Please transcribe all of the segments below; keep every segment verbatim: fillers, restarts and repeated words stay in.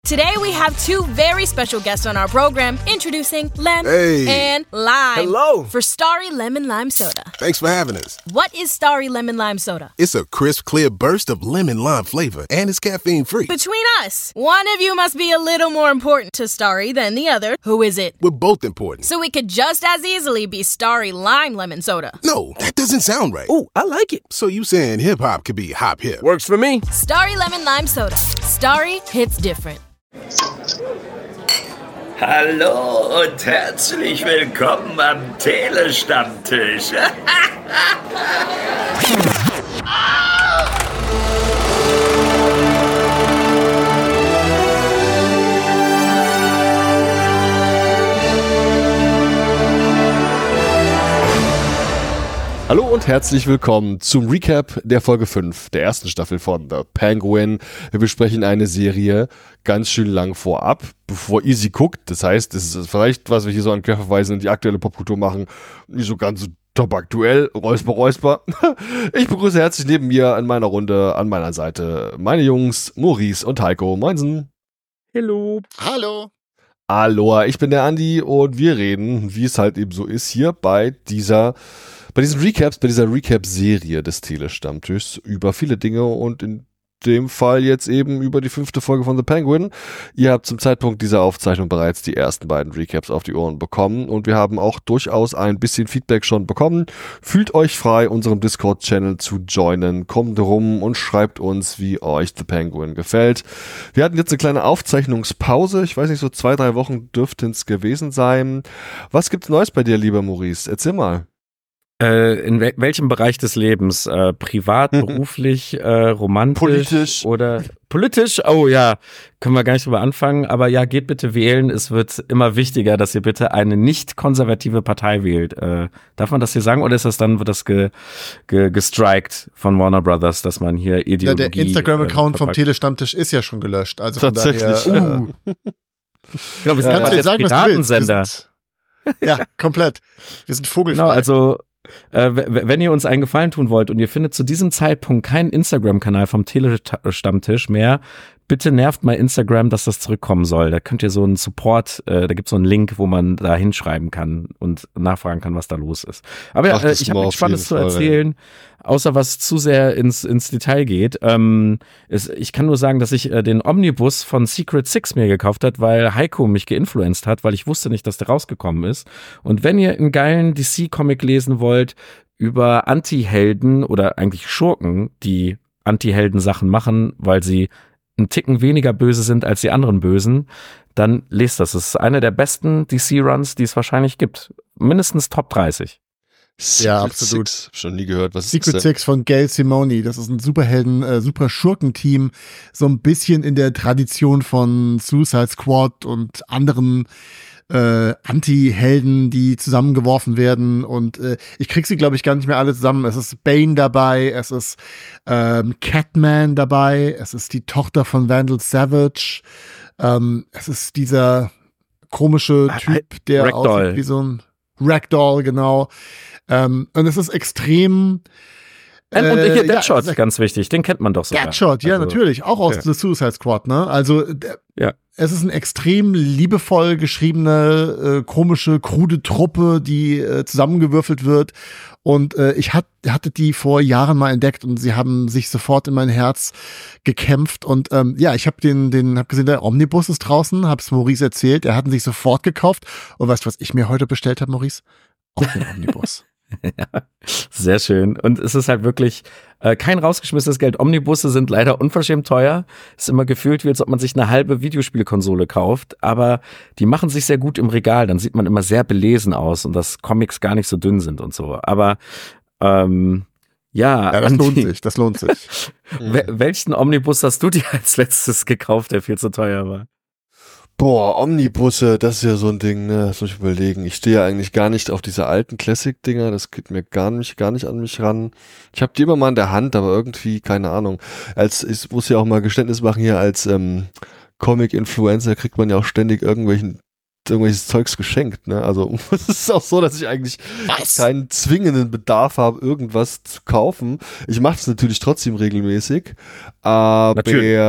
Today we have two very special guests on our program, introducing Lem hey. and Lime. Hello. For Starry Lemon Lime Soda. Thanks for having us. What is Starry Lemon Lime Soda? It's a crisp, clear burst of lemon lime flavor, and it's caffeine-free. Between us, one of you must be a little more important to Starry than the other. Who is it? We're both important. So it could just as easily be Starry Lime Lemon Soda. No, that doesn't sound right. Oh, I like it. So you saying hip-hop could be hop-hip? Works for me. Starry Lemon Lime Soda. Starry hits different. Hallo und herzlich willkommen am Telestammtisch. Hallo und herzlich willkommen zum Recap der Folge fünf der ersten Staffel von The Penguin. Wir besprechen eine Serie ganz schön lang vorab, bevor ihr sie guckt. Das heißt, es ist vielleicht, was wir hier so an Querverweisen in die aktuelle Popkultur machen, nicht so ganz so top aktuell. Räusper, räusper. Ich begrüße herzlich neben mir an meiner Runde, an meiner Seite, meine Jungs Maurice und Heiko. Moinsen. Hello. Hallo. Aloha, ich bin der Andi und wir reden, wie es halt eben so ist, hier bei dieser Bei diesen Recaps, bei dieser Recap-Serie des Telestammtischs über viele Dinge und in dem Fall jetzt eben über die fünfte Folge von The Penguin. Ihr habt zum Zeitpunkt dieser Aufzeichnung bereits die ersten beiden Recaps auf die Ohren bekommen und wir haben auch durchaus ein bisschen Feedback schon bekommen. Fühlt euch frei, unserem Discord-Channel zu joinen. Kommt rum und schreibt uns, wie euch The Penguin gefällt. Wir hatten jetzt eine kleine Aufzeichnungspause. Ich weiß nicht, so zwei, drei Wochen dürften es gewesen sein. Was gibt's Neues bei dir, lieber Maurice? Erzähl mal. Äh, in wel- welchem Bereich des Lebens? Äh, privat, mhm. beruflich, äh, romantisch? Politisch. Oder politisch? Oh ja, können wir gar nicht drüber anfangen. Aber ja, geht bitte wählen. Es wird immer wichtiger, dass ihr bitte eine nicht konservative Partei wählt. Äh, darf man das hier sagen? Oder ist das dann, wird das ge, ge, gestrikt von Warner Brothers, dass man hier Ideologie... Ja, der Instagram-Account äh, vom Telestammtisch ist ja schon gelöscht. Also von Tatsächlich. Daher, uh. Ich glaube, wir sind ja, ja, jetzt sagen, Piratensender. Ja, komplett. Wir sind vogelfrei. Genau, also Äh, w- wenn ihr uns einen Gefallen tun wollt und ihr findet zu diesem Zeitpunkt keinen Instagram-Kanal vom Telestammtisch mehr, bitte nervt mal Instagram, dass das zurückkommen soll. Da könnt ihr so einen Support, äh, da gibt's so einen Link, wo man da hinschreiben kann und nachfragen kann, was da los ist. Aber ja, äh, ich habe nichts Spannendes zu erzählen, außer was zu sehr ins ins Detail geht. Ähm, es, ich kann nur sagen, dass ich äh, den Omnibus von Secret Six mir gekauft hat, weil Heiko mich geinfluenced hat, weil ich wusste nicht, dass der rausgekommen ist. Und wenn ihr einen geilen D C-Comic lesen wollt über Anti-Helden oder eigentlich Schurken, die Anti-Helden-Sachen machen, weil sie einen Ticken weniger böse sind als die anderen Bösen, dann lest das. Es ist einer der besten D C-Runs, die es wahrscheinlich gibt. Mindestens Top dreißig. Secret ja, absolut. Six. Schon nie gehört. Was Secret ist Six von Gail Simone. Das ist ein Superhelden, äh, super Schurkenteam. So ein bisschen in der Tradition von Suicide Squad und anderen äh, Anti-Helden, die zusammengeworfen werden. Und äh, ich krieg sie, glaube ich, gar nicht mehr alle zusammen. Es ist Bane dabei, es ist ähm, Catman dabei, es ist die Tochter von Vandal Savage, ähm, es ist dieser komische Typ, der Ragdoll. aussieht wie so ein Ragdoll, genau. Ähm, und es ist extrem Und äh, hier Deadshot, ja, ganz wichtig, den kennt man doch sogar. Deadshot, ja, also, natürlich, auch aus ja. The Suicide Squad, ne? Also der, ja. Es ist eine extrem liebevoll geschriebene, äh, komische, krude Truppe, die äh, zusammengewürfelt wird. Und äh, ich hat, hatte die vor Jahren mal entdeckt und sie haben sich sofort in mein Herz gekämpft. Und ähm, ja, ich habe den, den, hab gesehen, der Omnibus ist draußen, hab's Maurice erzählt, er hat ihn sich sofort gekauft. Und weißt du, was ich mir heute bestellt habe, Maurice? Auch den Omnibus. Ja, sehr schön. Und es ist halt wirklich äh, kein rausgeschmissenes Geld. Omnibusse sind leider unverschämt teuer. Ist immer gefühlt, wie als ob man sich eine halbe Videospielkonsole kauft. Aber die machen sich sehr gut im Regal. Dann sieht man immer sehr belesen aus und dass Comics gar nicht so dünn sind und so. Aber ähm, ja, ja, das Andi, lohnt sich, das lohnt sich. Wel- welchen Omnibus hast du dir als letztes gekauft, der viel zu teuer war? Boah, Omnibusse, das ist ja so ein Ding, ne, das muss ich überlegen. Ich stehe ja eigentlich gar nicht auf diese alten Classic-Dinger, das geht mir gar nicht, gar nicht an mich ran. Ich habe die immer mal in der Hand, aber irgendwie, keine Ahnung. Als, ich muss ja auch mal Geständnis machen hier, als ähm, Comic-Influencer kriegt man ja auch ständig irgendwelchen kriegt irgendwelches Zeugs geschenkt, ne? Also es ist auch so, dass ich eigentlich Was? keinen zwingenden Bedarf habe, irgendwas zu kaufen. Ich mache es natürlich trotzdem regelmäßig, aber Natürlich.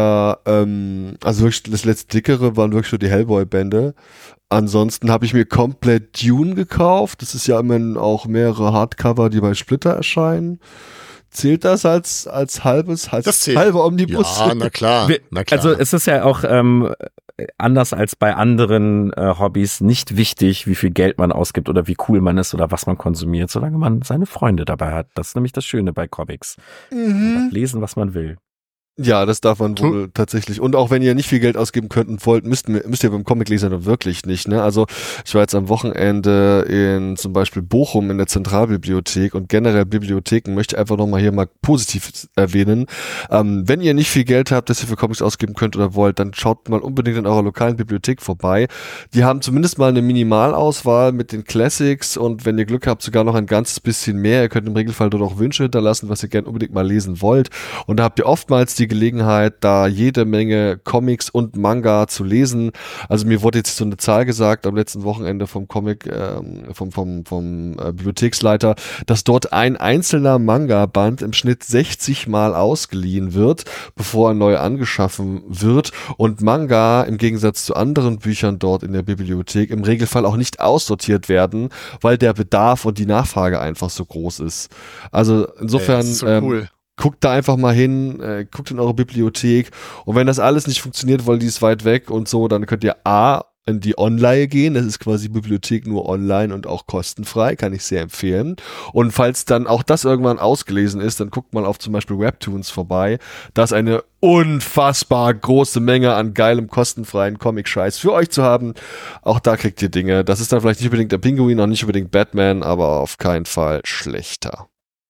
ähm, also wirklich das letzte dickere waren wirklich nur die Hellboy-Bände. Ansonsten habe ich mir komplett Dune gekauft. Das ist ja immerhin auch mehrere Hardcover, die bei Splitter erscheinen. Zählt das als als halbes, als Das zählt. halber Omnibus? Ja, na klar, Wir- na klar. Also es ist ja auch ähm, anders als bei anderen äh, Hobbys nicht wichtig, wie viel Geld man ausgibt oder wie cool man ist oder was man konsumiert, solange man seine Freunde dabei hat. Das ist nämlich das Schöne bei Comics. Man darf lesen, was man will. Ja, das darf man wohl tatsächlich. Und auch wenn ihr nicht viel Geld ausgeben könnt und wollt, müsst, müsst ihr beim Comicleser dann wirklich nicht. Ne? Also ich war jetzt am Wochenende in zum Beispiel Bochum in der Zentralbibliothek und generell Bibliotheken möchte ich einfach nochmal hier mal positiv erwähnen. Ähm, wenn ihr nicht viel Geld habt, das ihr für Comics ausgeben könnt oder wollt, dann schaut mal unbedingt in eurer lokalen Bibliothek vorbei. Die haben zumindest mal eine Minimalauswahl mit den Classics und wenn ihr Glück habt, sogar noch ein ganzes bisschen mehr. Ihr könnt im Regelfall dort auch Wünsche hinterlassen, was ihr gerne unbedingt mal lesen wollt. Und da habt ihr oftmals die Gelegenheit, da jede Menge Comics und Manga zu lesen. Also mir wurde jetzt so eine Zahl gesagt am letzten Wochenende vom Comic, ähm, vom, vom, vom äh, Bibliotheksleiter, dass dort ein einzelner Manga-Band im Schnitt sechzig Mal ausgeliehen wird, bevor er neu angeschaffen wird und Manga im Gegensatz zu anderen Büchern dort in der Bibliothek im Regelfall auch nicht aussortiert werden, weil der Bedarf und die Nachfrage einfach so groß ist. Also insofern das ist so ähm, cool. guckt da einfach mal hin, äh, guckt in eure Bibliothek und wenn das alles nicht funktioniert, weil die ist weit weg und so, dann könnt ihr A, in die Online gehen, das ist quasi Bibliothek nur online und auch kostenfrei, kann ich sehr empfehlen. Und falls dann auch das irgendwann ausgelesen ist, dann guckt mal auf zum Beispiel Webtoons vorbei, da ist eine unfassbar große Menge an geilem, kostenfreien Comic-Scheiß für euch zu haben. Auch da kriegt ihr Dinge, das ist dann vielleicht nicht unbedingt der Pinguin, auch nicht unbedingt Batman, aber auf keinen Fall schlechter.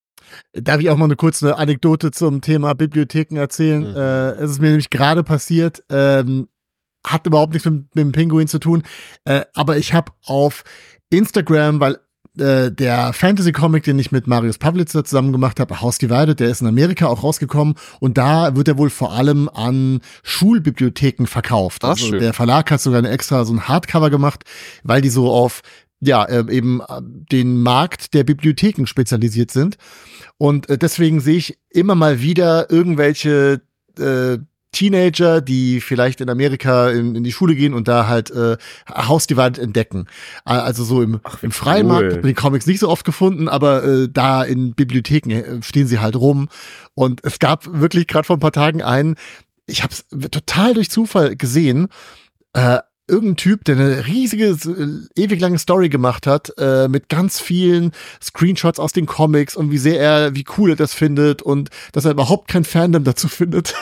Darf ich auch mal eine kurze Anekdote zum Thema Bibliotheken erzählen? Mhm. Äh, es ist mir nämlich gerade passiert, ähm, hat überhaupt nichts mit, mit dem Pinguin zu tun, äh, aber ich habe auf Instagram, weil äh, der Fantasy-Comic, den ich mit Marius Pavlitzer zusammen gemacht habe, House Divided, der ist in Amerika auch rausgekommen und da wird er wohl vor allem an Schulbibliotheken verkauft. Ach, Also schön. der Verlag hat sogar eine extra so ein Hardcover gemacht, weil die so auf ja, äh, eben äh, den Markt der Bibliotheken spezialisiert sind. Und äh, deswegen sehe ich immer mal wieder irgendwelche äh, Teenager, die vielleicht in Amerika in, in die Schule gehen und da halt äh, House Divided entdecken. Äh, Also so im, Ach, wie im freien Markt cool. hat man die Comics nicht so oft gefunden, aber äh, da in Bibliotheken äh, stehen sie halt rum. Und es gab wirklich gerade vor ein paar Tagen einen, ich habe es total durch Zufall gesehen, äh, irgendein Typ, der eine riesige, äh, ewig lange Story gemacht hat, äh, mit ganz vielen Screenshots aus den Comics und wie sehr er, wie cool er das findet und dass er überhaupt kein Fandom dazu findet.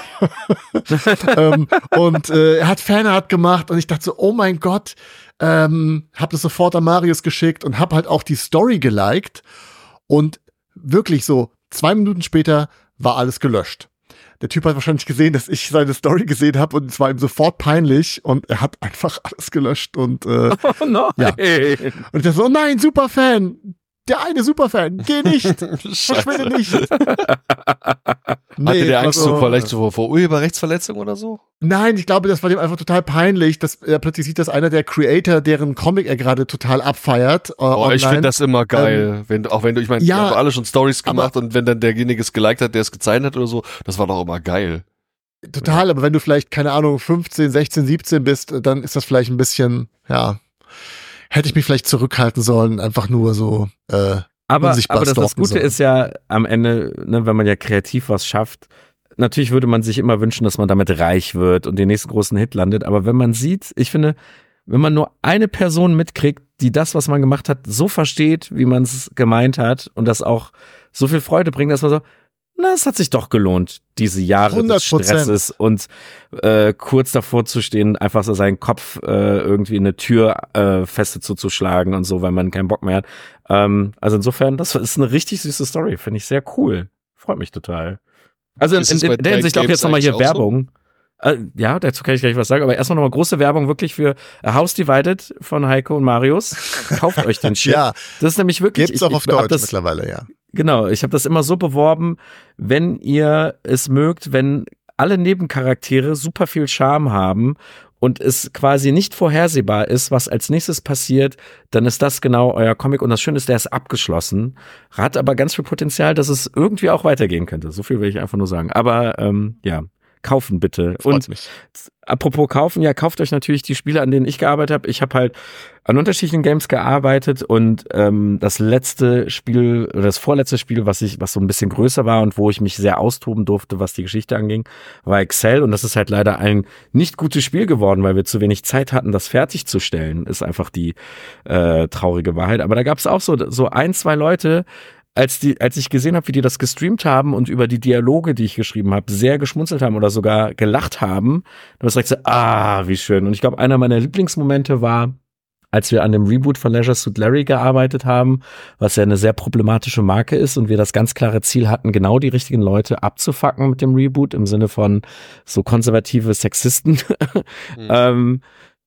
ähm, und äh, er hat Fanart gemacht und ich dachte so, oh mein Gott, ähm, hab das sofort an Marius geschickt und hab halt auch die Story geliked und wirklich so zwei Minuten später war alles gelöscht. Der Typ hat wahrscheinlich gesehen, dass ich seine Story gesehen habe und es war ihm sofort peinlich und er hat einfach alles gelöscht und äh, Oh nein. Ja. und ich dachte so, oh nein, Superfan, der eine Superfan, geh nicht, verschwinde nicht. Hatte der Angst also, so vielleicht so vor Urheberrechtsverletzung oder so? Nein, ich glaube, das war dem einfach total peinlich, dass er plötzlich sieht, dass einer der Creator, deren Comic er gerade total abfeiert, äh, Oh, online. ich finde das immer geil, wenn auch wenn du, ich meine, ja, wir haben alle schon Stories aber- gemacht und wenn dann derjenige es geliked hat, der es gezeichnet hat oder so, das war doch immer geil. Total, aber wenn du vielleicht, keine Ahnung, fünfzehn, sechzehn, siebzehn bist, dann ist das vielleicht ein bisschen, ja, hätte ich mich vielleicht zurückhalten sollen, einfach nur so, äh, Aber, unsichtbar aber das, das stalken Gute sollen. ist ja am Ende, ne, wenn man ja kreativ was schafft, natürlich würde man sich immer wünschen, dass man damit reich wird und den nächsten großen Hit landet. Aber wenn man sieht, ich finde, wenn man nur eine Person mitkriegt, die das, was man gemacht hat, so versteht, wie man es gemeint hat und das auch so viel Freude bringt, dass man so, na, es hat sich doch gelohnt, diese Jahre hundert des Prozent. Stresses und äh, kurz davor zu stehen, einfach so seinen Kopf äh, irgendwie in eine Tür äh, feste zuzuschlagen und so, weil man keinen Bock mehr hat. Ähm, also insofern, das ist eine richtig süße Story, finde ich sehr cool. Freut mich total. Also in, Ist in, es bei in der Hinsicht auch Games jetzt nochmal hier eigentlich auch so? Werbung. Äh, ja, dazu kann ich gleich was sagen, aber erstmal nochmal große Werbung wirklich für A House Divided von Heiko und Marius. Kauft euch den Shit. Ja, Das ist nämlich wirklich. gibt's auch ich, auf ich hab Deutsch das, mittlerweile, ja. Genau, ich habe das immer so beworben, wenn ihr es mögt, wenn alle Nebencharaktere super viel Charme haben und es quasi nicht vorhersehbar ist, was als nächstes passiert, dann ist das genau euer Comic. Und das Schöne ist, der ist abgeschlossen, hat aber ganz viel Potenzial, dass es irgendwie auch weitergehen könnte. So viel will ich einfach nur sagen. Aber ähm, ja, kaufen bitte. Freut und mich. Apropos kaufen, ja, kauft euch natürlich die Spiele, an denen ich gearbeitet habe. Ich habe halt an unterschiedlichen Games gearbeitet und ähm, das letzte Spiel oder das vorletzte Spiel, was ich, was so ein bisschen größer war und wo ich mich sehr austoben durfte, was die Geschichte anging, war Excel, und das ist halt leider ein nicht gutes Spiel geworden, weil wir zu wenig Zeit hatten, das fertigzustellen. Ist einfach die äh, traurige Wahrheit. Aber da gab es auch so so ein, zwei Leute, als die, als ich gesehen habe, wie die das gestreamt haben und über die Dialoge, die ich geschrieben habe, sehr geschmunzelt haben oder sogar gelacht haben, dann war es direkt so, ah, wie schön. Und ich glaube, einer meiner Lieblingsmomente war, als wir an dem Reboot von Leisure Suit Larry gearbeitet haben, was ja eine sehr problematische Marke ist und wir das ganz klare Ziel hatten, genau die richtigen Leute abzufacken mit dem Reboot im Sinne von so konservative Sexisten. Mhm. ähm,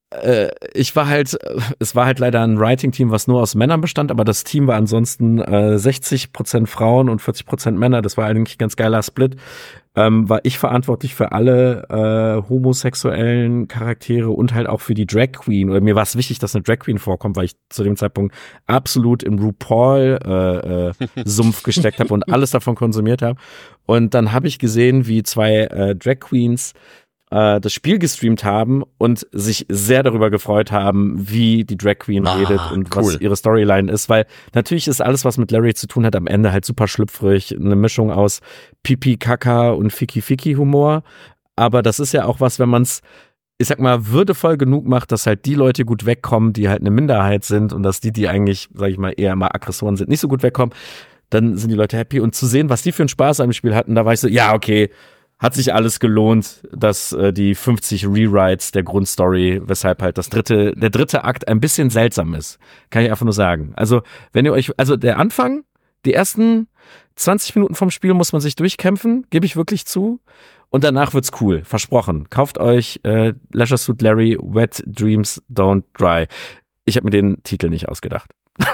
Ich war halt, es war halt leider ein Writing-Team, was nur aus Männern bestand, aber das Team war ansonsten äh, sechzig Prozent Frauen und vierzig Prozent Männer. Das war eigentlich ein ganz geiler Split. Ähm, war ich verantwortlich für alle äh, homosexuellen Charaktere und halt auch für die Drag Queen. Oder mir war es wichtig, dass eine Drag Queen vorkommt, weil ich zu dem Zeitpunkt absolut im RuPaul-Sumpf äh, äh, gesteckt habe und alles davon konsumiert habe. Und dann habe ich gesehen, wie zwei äh, Drag Queens das Spiel gestreamt haben und sich sehr darüber gefreut haben, wie die Drag Queen ah, redet und cool. was ihre Storyline ist, weil natürlich ist alles, was mit Larry zu tun hat, am Ende halt super schlüpfrig, eine Mischung aus Pipi, Kaka und Fiki-Fiki-Humor, aber das ist ja auch was, wenn man es, ich sag mal, würdevoll genug macht, dass halt die Leute gut wegkommen, die halt eine Minderheit sind und dass die, die eigentlich, sag ich mal, eher mal Aggressoren sind, nicht so gut wegkommen, dann sind die Leute happy und zu sehen, was die für einen Spaß am Spiel hatten, da war ich so, ja, okay, hat sich alles gelohnt, dass äh, die fünfzig Rewrites der Grundstory, weshalb halt das dritte, der dritte Akt ein bisschen seltsam ist. Kann ich einfach nur sagen. Also, wenn ihr euch, also der Anfang, die ersten zwanzig Minuten vom Spiel muss man sich durchkämpfen, gebe ich wirklich zu. Und danach wird's cool, versprochen. Kauft euch äh, Leisure Suit Larry, Wet Dreams Don't Dry. Ich habe mir den Titel nicht ausgedacht.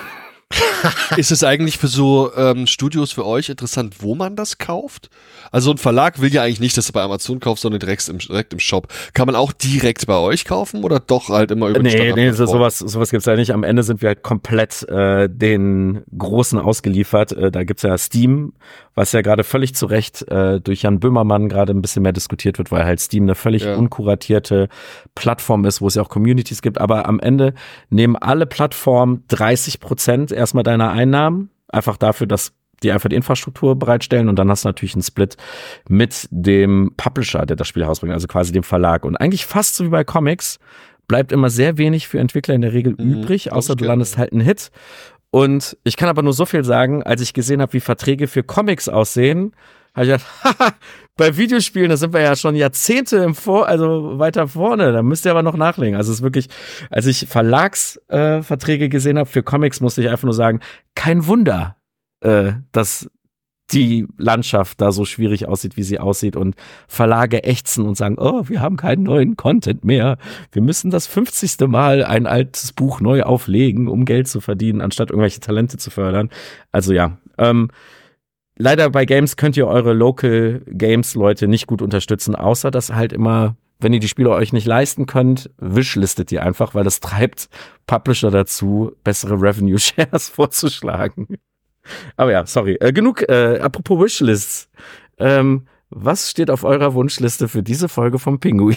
Ist es eigentlich für so ähm, Studios für euch interessant, wo man das kauft? Also ein Verlag will ja eigentlich nicht, dass du bei Amazon kaufst, sondern direkt im, direkt im Shop. Kann man auch direkt bei euch kaufen oder doch halt immer über den Nee, nee, so, sowas, sowas gibt's ja nicht. Am Ende sind wir halt komplett äh, den Großen ausgeliefert. Äh, da gibt's ja Steam, was ja gerade völlig zu Recht äh, durch Jan Böhmermann gerade ein bisschen mehr diskutiert wird, weil halt Steam eine völlig ja. unkuratierte Plattform ist, wo es ja auch Communities gibt. Aber am Ende nehmen alle Plattformen dreißig Prozent erstmal deiner Einnahmen, einfach dafür, dass die einfach die Infrastruktur bereitstellen, und dann hast du natürlich einen Split mit dem Publisher, der das Spiel herausbringt, also quasi dem Verlag. Und eigentlich fast so wie bei Comics bleibt immer sehr wenig für Entwickler in der Regel mhm, übrig, außer du landest halt einen Hit. Und ich kann aber nur so viel sagen, als ich gesehen habe, wie Verträge für Comics aussehen, habe ich gedacht, haha, bei Videospielen, da sind wir ja schon Jahrzehnte im Vor, also weiter vorne, da müsst ihr aber noch nachlegen. Also es ist wirklich, als ich Verlagsverträge äh, gesehen habe für Comics, musste ich einfach nur sagen, kein Wunder, äh, dass die Landschaft da so schwierig aussieht, wie sie aussieht, und Verlage ächzen und sagen, oh, wir haben keinen neuen Content mehr. Wir müssen das fünfzigste Mal ein altes Buch neu auflegen, um Geld zu verdienen, anstatt irgendwelche Talente zu fördern. Also ja, ähm, leider bei Games könnt ihr eure Local Games Leute nicht gut unterstützen, außer dass halt immer, wenn ihr die Spiele euch nicht leisten könnt, wishlistet ihr einfach, weil das treibt Publisher dazu, bessere Revenue Shares vorzuschlagen. Aber ja, sorry. Äh, genug, äh, apropos Wishlists. Ähm, was steht auf eurer Wunschliste für diese Folge vom Pinguin?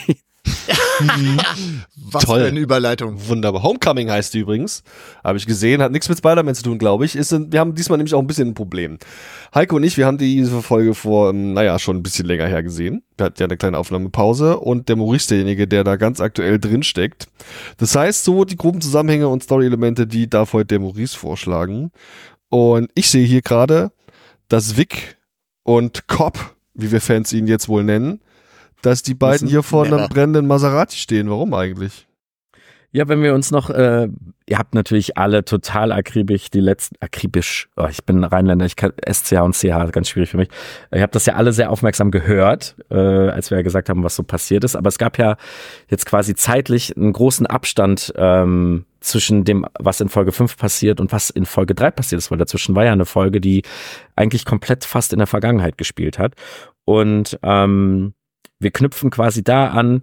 Was Toll. für eine Überleitung. Wunderbar. Homecoming heißt die übrigens. Habe ich gesehen. Hat nichts mit Spider-Man zu tun, glaube ich. Ist, wir haben diesmal nämlich auch ein bisschen ein Problem. Heiko und ich, wir haben diese Folge vor, naja, schon ein bisschen länger her gesehen. Wir hatten ja eine kleine Aufnahmepause. Und der Maurice, derjenige, der da ganz aktuell drin steckt. Das heißt, so die groben Zusammenhänge und Story-Elemente, die darf heute der Maurice vorschlagen. Und ich sehe hier gerade, dass Vic und Cobb, wie wir Fans ihn jetzt wohl nennen, dass die beiden hier vor einem brennenden Maserati stehen. Warum eigentlich? Ja, wenn wir uns noch, äh, ihr habt natürlich alle total akribisch die letzten, akribisch, oh, ich bin Rheinländer, ich kann S C H und C H, ganz schwierig für mich. Ihr habt das ja alle sehr aufmerksam gehört, äh, als wir ja gesagt haben, was so passiert ist. Aber es gab ja jetzt quasi zeitlich einen großen Abstand ähm, zwischen dem, was in Folge fünf passiert und was in Folge drei passiert ist, weil dazwischen war ja eine Folge, die eigentlich komplett fast in der Vergangenheit gespielt hat. Und ähm, wir knüpfen quasi da an.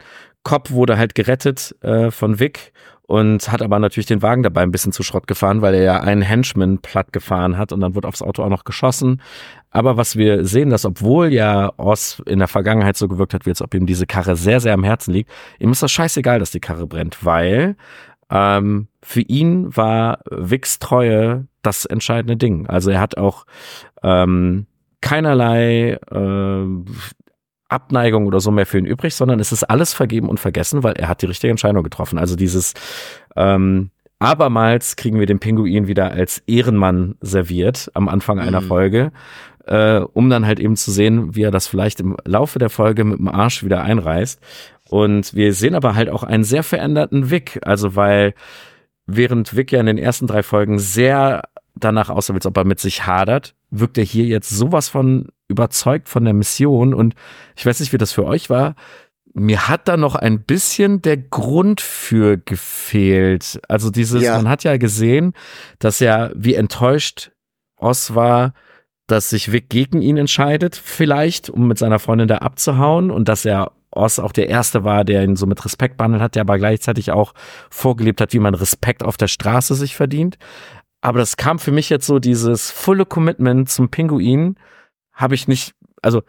Cop wurde halt gerettet äh, von Vic und hat aber natürlich den Wagen dabei ein bisschen zu Schrott gefahren, weil er ja einen Henchman platt gefahren hat und dann wurde aufs Auto auch noch geschossen. Aber was wir sehen, dass obwohl ja Oz in der Vergangenheit so gewirkt hat, wie als ob ihm diese Karre sehr, sehr am Herzen liegt, ihm ist das scheißegal, dass die Karre brennt, weil ähm, für ihn war Vics Treue das entscheidende Ding. Also er hat auch ähm, keinerlei äh, Abneigung oder so mehr für ihn übrig, sondern es ist alles vergeben und vergessen, weil er hat die richtige Entscheidung getroffen. Also dieses ähm, abermals kriegen wir den Pinguin wieder als Ehrenmann serviert am Anfang einer mhm. Folge, äh, um dann halt eben zu sehen, wie er das vielleicht im Laufe der Folge mit dem Arsch wieder einreißt. Und wir sehen aber halt auch einen sehr veränderten Vic, also weil während Vic ja in den ersten drei Folgen sehr danach aussah, als ob er mit sich hadert, wirkt er hier jetzt sowas von überzeugt von der Mission und ich weiß nicht, wie das für euch war. Mir hat da noch ein bisschen der Grund für gefehlt. Also dieses, ja. man hat ja gesehen, dass er, wie enttäuscht Oz war, dass sich Vic gegen ihn entscheidet, vielleicht, um mit seiner Freundin da abzuhauen und dass er Oz auch der Erste war, der ihn so mit Respekt behandelt hat, der aber gleichzeitig auch vorgelebt hat, wie man Respekt auf der Straße sich verdient. Aber das kam für mich jetzt so, dieses volle Commitment zum Pinguin habe ich nicht, also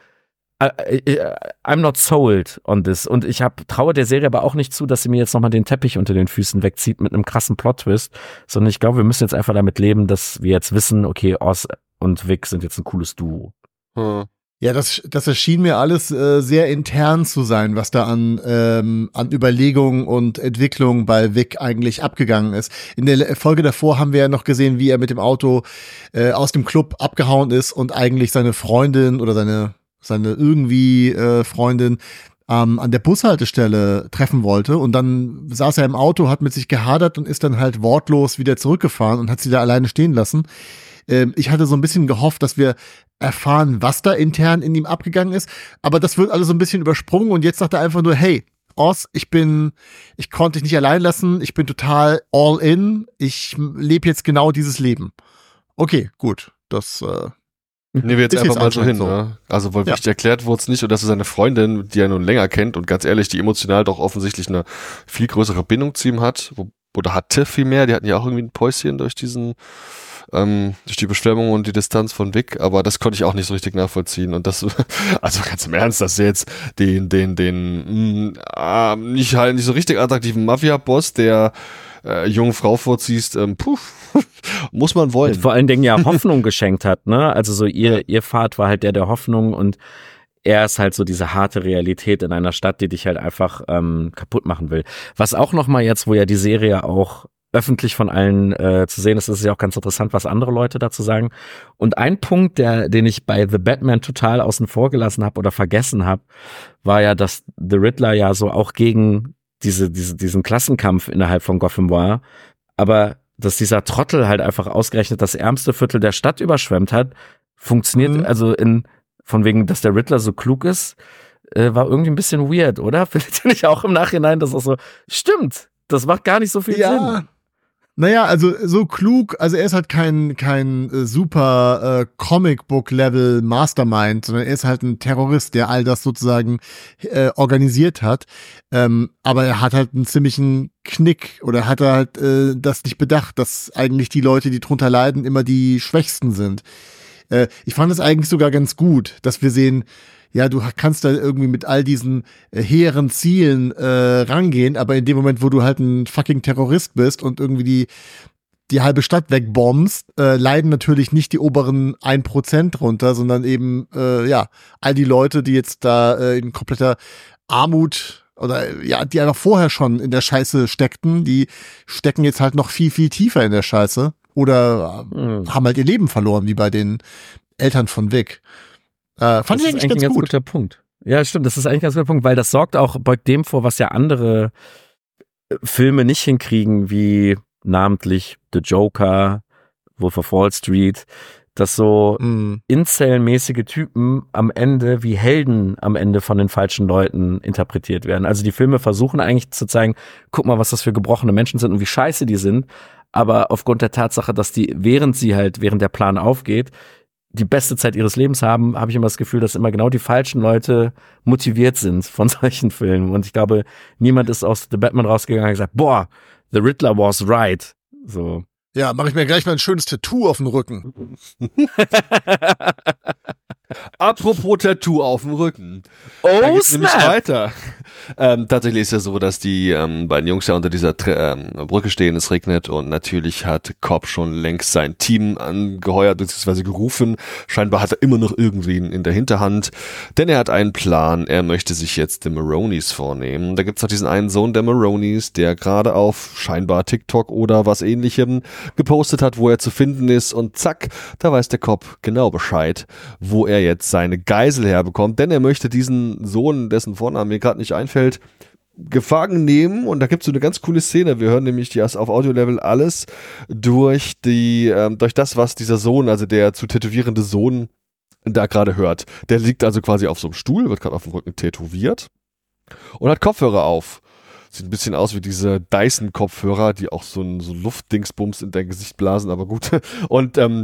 I'm not sold on this. Und ich hab, traue der Serie aber auch nicht zu, dass sie mir jetzt nochmal den Teppich unter den Füßen wegzieht mit einem krassen Plot-Twist, sondern ich glaube, wir müssen jetzt einfach damit leben, dass wir jetzt wissen, okay, Oz und Vic sind jetzt ein cooles Duo. Hm. Ja, das, das erschien mir alles äh, sehr intern zu sein, was da an, ähm, an Überlegungen und Entwicklung bei Vic eigentlich abgegangen ist. In der Folge davor haben wir ja noch gesehen, wie er mit dem Auto äh, aus dem Club abgehauen ist und eigentlich seine Freundin oder seine, seine irgendwie äh, Freundin ähm, an der Bushaltestelle treffen wollte. Und dann saß er im Auto, hat mit sich gehadert und ist dann halt wortlos wieder zurückgefahren und hat sie da alleine stehen lassen. Ähm, ich hatte so ein bisschen gehofft, dass wir erfahren, was da intern in ihm abgegangen ist, aber das wird alles so ein bisschen übersprungen und jetzt sagt er einfach nur, hey, Oz, ich bin, ich konnte dich nicht allein lassen, ich bin total all in, ich lebe jetzt genau dieses Leben. Okay, gut, das äh, nehmen wir jetzt einfach jetzt mal so hin, so. ne? Also, weil Ja. richtig erklärt wurde es nicht und dass er seine Freundin, die er nun länger kennt und ganz ehrlich, die emotional doch offensichtlich eine viel größere Bindung zu ihm hat, wo, oder hatte viel mehr, die hatten ja auch irgendwie ein Päuschen durch diesen Ähm, durch die Beschwemmung und die Distanz von Vic, aber das konnte ich auch nicht so richtig nachvollziehen und das, also ganz im Ernst, dass du jetzt den, den, den, mh, äh, nicht halt nicht so richtig attraktiven Mafia-Boss, der äh, jungen Frau vorziehst, ähm, puh, muss man wollen. Vor allen Dingen ja Hoffnung geschenkt hat, ne? Also so ihr, ihr Pfad war halt der der Hoffnung und er ist halt so diese harte Realität in einer Stadt, die dich halt einfach ähm, kaputt machen will. Was auch nochmal jetzt, wo ja die Serie auch öffentlich von allen äh, zu sehen ist, ist es ja auch ganz interessant, was andere Leute dazu sagen. Und ein Punkt, der, den ich bei The Batman total außen vor gelassen habe oder vergessen habe, war ja, dass The Riddler ja so auch gegen diese, diese, diesen Klassenkampf innerhalb von Gotham war, aber dass dieser Trottel halt einfach ausgerechnet das ärmste Viertel der Stadt überschwemmt hat, funktioniert mhm. also in, von wegen, dass der Riddler so klug ist, äh, war irgendwie ein bisschen weird, oder? Findet ihr nicht auch im Nachhinein, dass auch so, stimmt, das macht gar nicht so viel ja. Sinn. Naja, also so klug, also er ist halt kein kein äh, super äh, Comic-Book-Level Mastermind, sondern er ist halt ein Terrorist, der all das sozusagen äh, organisiert hat. Ähm, aber er hat halt einen ziemlichen Knick oder hat er halt äh, das nicht bedacht, dass eigentlich die Leute, die drunter leiden, immer die Schwächsten sind. Äh, ich fand es eigentlich sogar ganz gut, dass wir sehen, ja, du kannst da irgendwie mit all diesen äh, hehren Zielen äh, rangehen, aber in dem Moment, wo du halt ein fucking Terrorist bist und irgendwie die die halbe Stadt wegbombst, äh, leiden natürlich nicht die oberen ein Prozent drunter, sondern eben, äh, ja, all die Leute, die jetzt da äh, in kompletter Armut oder ja, die einfach vorher schon in der Scheiße steckten, die stecken jetzt halt noch viel, viel tiefer in der Scheiße oder äh, mhm. haben halt ihr Leben verloren, wie bei den Eltern von Vic. Äh, fand das ich eigentlich, ist eigentlich ganz, ein ganz gut. guter Punkt. Ja, stimmt, das ist eigentlich ein ganz guter Punkt, weil das sorgt auch, beugt dem vor, was ja andere Filme nicht hinkriegen, wie namentlich The Joker, Wolf of Wall Street, dass so mm. Incel-mäßige Typen am Ende wie Helden am Ende von den falschen Leuten interpretiert werden. Also die Filme versuchen eigentlich zu zeigen, guck mal, was das für gebrochene Menschen sind und wie scheiße die sind, aber aufgrund der Tatsache, dass die, während sie halt, während der Plan aufgeht, die beste Zeit ihres Lebens haben, habe ich immer das Gefühl, dass immer genau die falschen Leute motiviert sind von solchen Filmen. Und ich glaube, niemand ist aus The Batman rausgegangen und gesagt, boah, The Riddler was right. So. Ja, mache ich mir gleich mal ein schönes Tattoo auf den Rücken. Apropos Tattoo auf dem Rücken. Oh, da geht's nämlich snap. weiter. Ähm, tatsächlich ist ja so, dass die ähm, beiden Jungs ja unter dieser Tre- ähm, Brücke stehen, es regnet und natürlich hat Cobb schon längst sein Team angeheuert bzw. gerufen. Scheinbar hat er immer noch irgendwen in der Hinterhand, denn er hat einen Plan. Er möchte sich jetzt den Maronis vornehmen. Da gibt's noch diesen einen Sohn der Maronis, der gerade auf scheinbar TikTok oder was ähnlichem gepostet hat, wo er zu finden ist und zack, da weiß der Cobb genau Bescheid, wo er jetzt seine Geisel herbekommt, denn er möchte diesen Sohn, dessen Vorname mir gerade nicht einfällt, gefangen nehmen und da gibt es so eine ganz coole Szene. Wir hören nämlich die auf Audio-Level alles durch die, ähm, durch das, was dieser Sohn, also der zu tätowierende Sohn da gerade hört. Der liegt also quasi auf so einem Stuhl, wird gerade auf dem Rücken tätowiert und hat Kopfhörer auf. Sieht ein bisschen aus wie diese Dyson-Kopfhörer, die auch so ein so Luftdingsbums in dein Gesicht blasen, aber gut. Und ähm,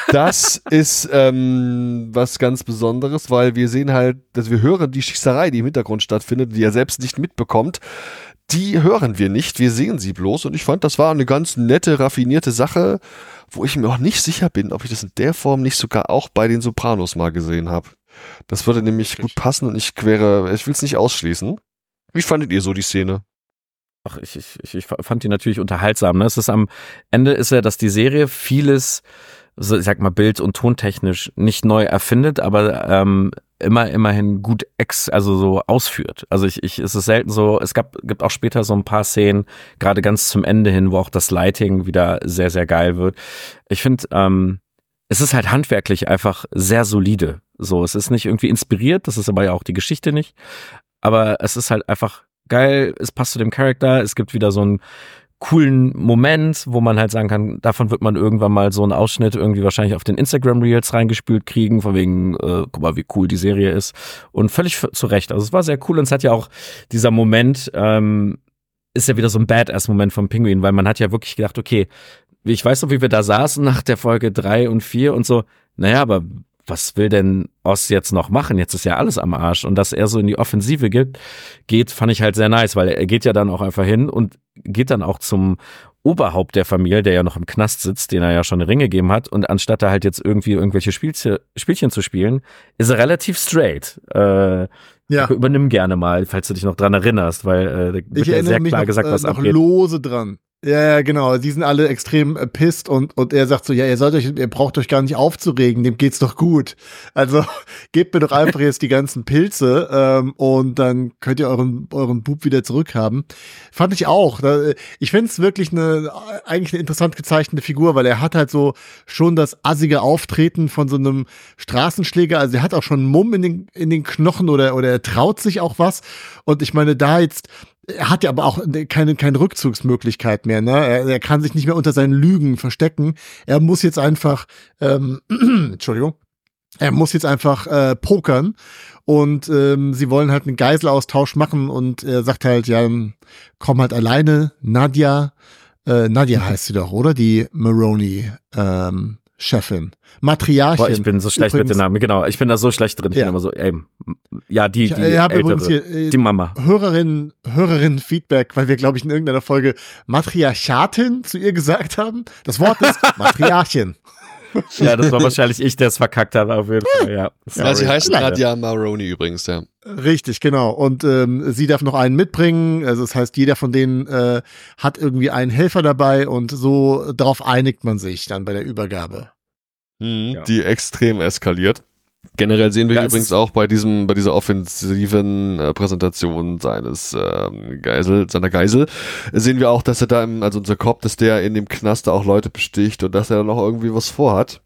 das ist ähm, was ganz Besonderes, weil wir sehen halt, dass wir hören die Schießerei, die im Hintergrund stattfindet, die er selbst nicht mitbekommt. Die hören wir nicht, wir sehen sie bloß. Und ich fand, das war eine ganz nette, raffinierte Sache, wo ich mir auch nicht sicher bin, ob ich das in der Form nicht sogar auch bei den Sopranos mal gesehen habe. Das würde nämlich gut passen und ich wäre, ich will es nicht ausschließen. Wie fandet ihr so die Szene? Ach, ich, ich, ich fand die natürlich unterhaltsam. Ne? Es ist am Ende ist ja, dass die Serie vieles, so, ich sag mal, bild- und tontechnisch nicht neu erfindet, aber ähm, immer immerhin gut ex, also so ausführt. Also ich, ich, es ist selten so, es gab, gibt auch später so ein paar Szenen, gerade ganz zum Ende hin, wo auch das Lighting wieder sehr, sehr geil wird. Ich finde, ähm, es ist halt handwerklich einfach sehr solide. So, es ist nicht irgendwie inspiriert, das ist aber ja auch die Geschichte nicht. Aber es ist halt einfach geil, es passt zu dem Charakter, es gibt wieder so einen coolen Moment, wo man halt sagen kann, davon wird man irgendwann mal so einen Ausschnitt irgendwie wahrscheinlich auf den Instagram-Reels reingespült kriegen, von wegen, äh, guck mal, wie cool die Serie ist. Und völlig f- zu Recht. Also es war sehr cool und es hat ja auch dieser Moment, ähm, ist ja wieder so ein Badass-Moment vom Pinguin, weil man hat ja wirklich gedacht, okay, ich weiß noch, wie wir da saßen nach der Folge drei und vier und so, naja, aber was will denn Oz jetzt noch machen? Jetzt ist ja alles am Arsch. Und dass er so in die Offensive geht, geht, fand ich halt sehr nice, weil er geht ja dann auch einfach hin und geht dann auch zum Oberhaupt der Familie, der ja noch im Knast sitzt, den er ja schon eine Ringe gegeben hat. Und anstatt da halt jetzt irgendwie irgendwelche Spielche, Spielchen zu spielen, ist er relativ straight. Äh, Ja. Übernimm gerne mal, falls du dich noch dran erinnerst, weil äh, da wird Ich ja erinnere sehr mich klar noch, gesagt, äh, was noch abgeht. lose dran. Ja, ja, genau. Die sind alle extrem äh, pisst und, und er sagt so, ja, ihr sollt euch, ihr braucht euch gar nicht aufzuregen, dem geht's doch gut. Also gebt mir doch einfach jetzt die ganzen Pilze ähm, und dann könnt ihr euren, euren Bub wieder zurückhaben. Fand ich auch. Da, ich finde es wirklich eine, eigentlich eine interessant gezeichnete Figur, weil er hat halt so schon das assige Auftreten von so einem Straßenschläger. Also er hat auch schon Mumm in den, in den Knochen oder, oder er traut sich auch was. Und ich meine, da jetzt, er hat ja aber auch keine, keine Rückzugsmöglichkeit mehr, ne? Er, er kann sich nicht mehr unter seinen Lügen verstecken. Er muss jetzt einfach, ähm, Entschuldigung, er muss jetzt einfach äh, pokern und ähm, sie wollen halt einen Geiselaustausch machen und er sagt halt, ja, komm halt alleine, Nadja, äh, Nadja heißt sie doch, oder? Die Maroni, ähm, Chefin. Matriarchin. Boah, ich bin so schlecht Übrigens, mit den Namen, genau. Ich bin da so schlecht drin. Ich Ja. bin immer so, ey, ja, die, Ich, die ich habe ältere, übrigens hier äh, die Mama. Hörerinnen, Hörerinnen Feedback, weil wir, glaube ich, in irgendeiner Folge Matriarchatin zu ihr gesagt haben. Das Wort ist Matriarchin. Ja, das war wahrscheinlich ich, der es verkackt hat, auf jeden Fall, ja. Ja, sie heißt Leider. Nadja Maroney übrigens, ja. Richtig, genau. Und ähm, sie darf noch einen mitbringen. Also das heißt, jeder von denen äh, hat irgendwie einen Helfer dabei und so darauf einigt man sich dann bei der Übergabe. Mhm, Ja. die extrem eskaliert. Generell sehen wir Ja, es übrigens ist- auch bei diesem, bei dieser offensiven äh, Präsentation seines ähm, Geisel, seiner Geisel, sehen wir auch, dass er da, im, also unser Cop, dass der in dem Knast da auch Leute besticht und dass er da noch irgendwie was vorhat.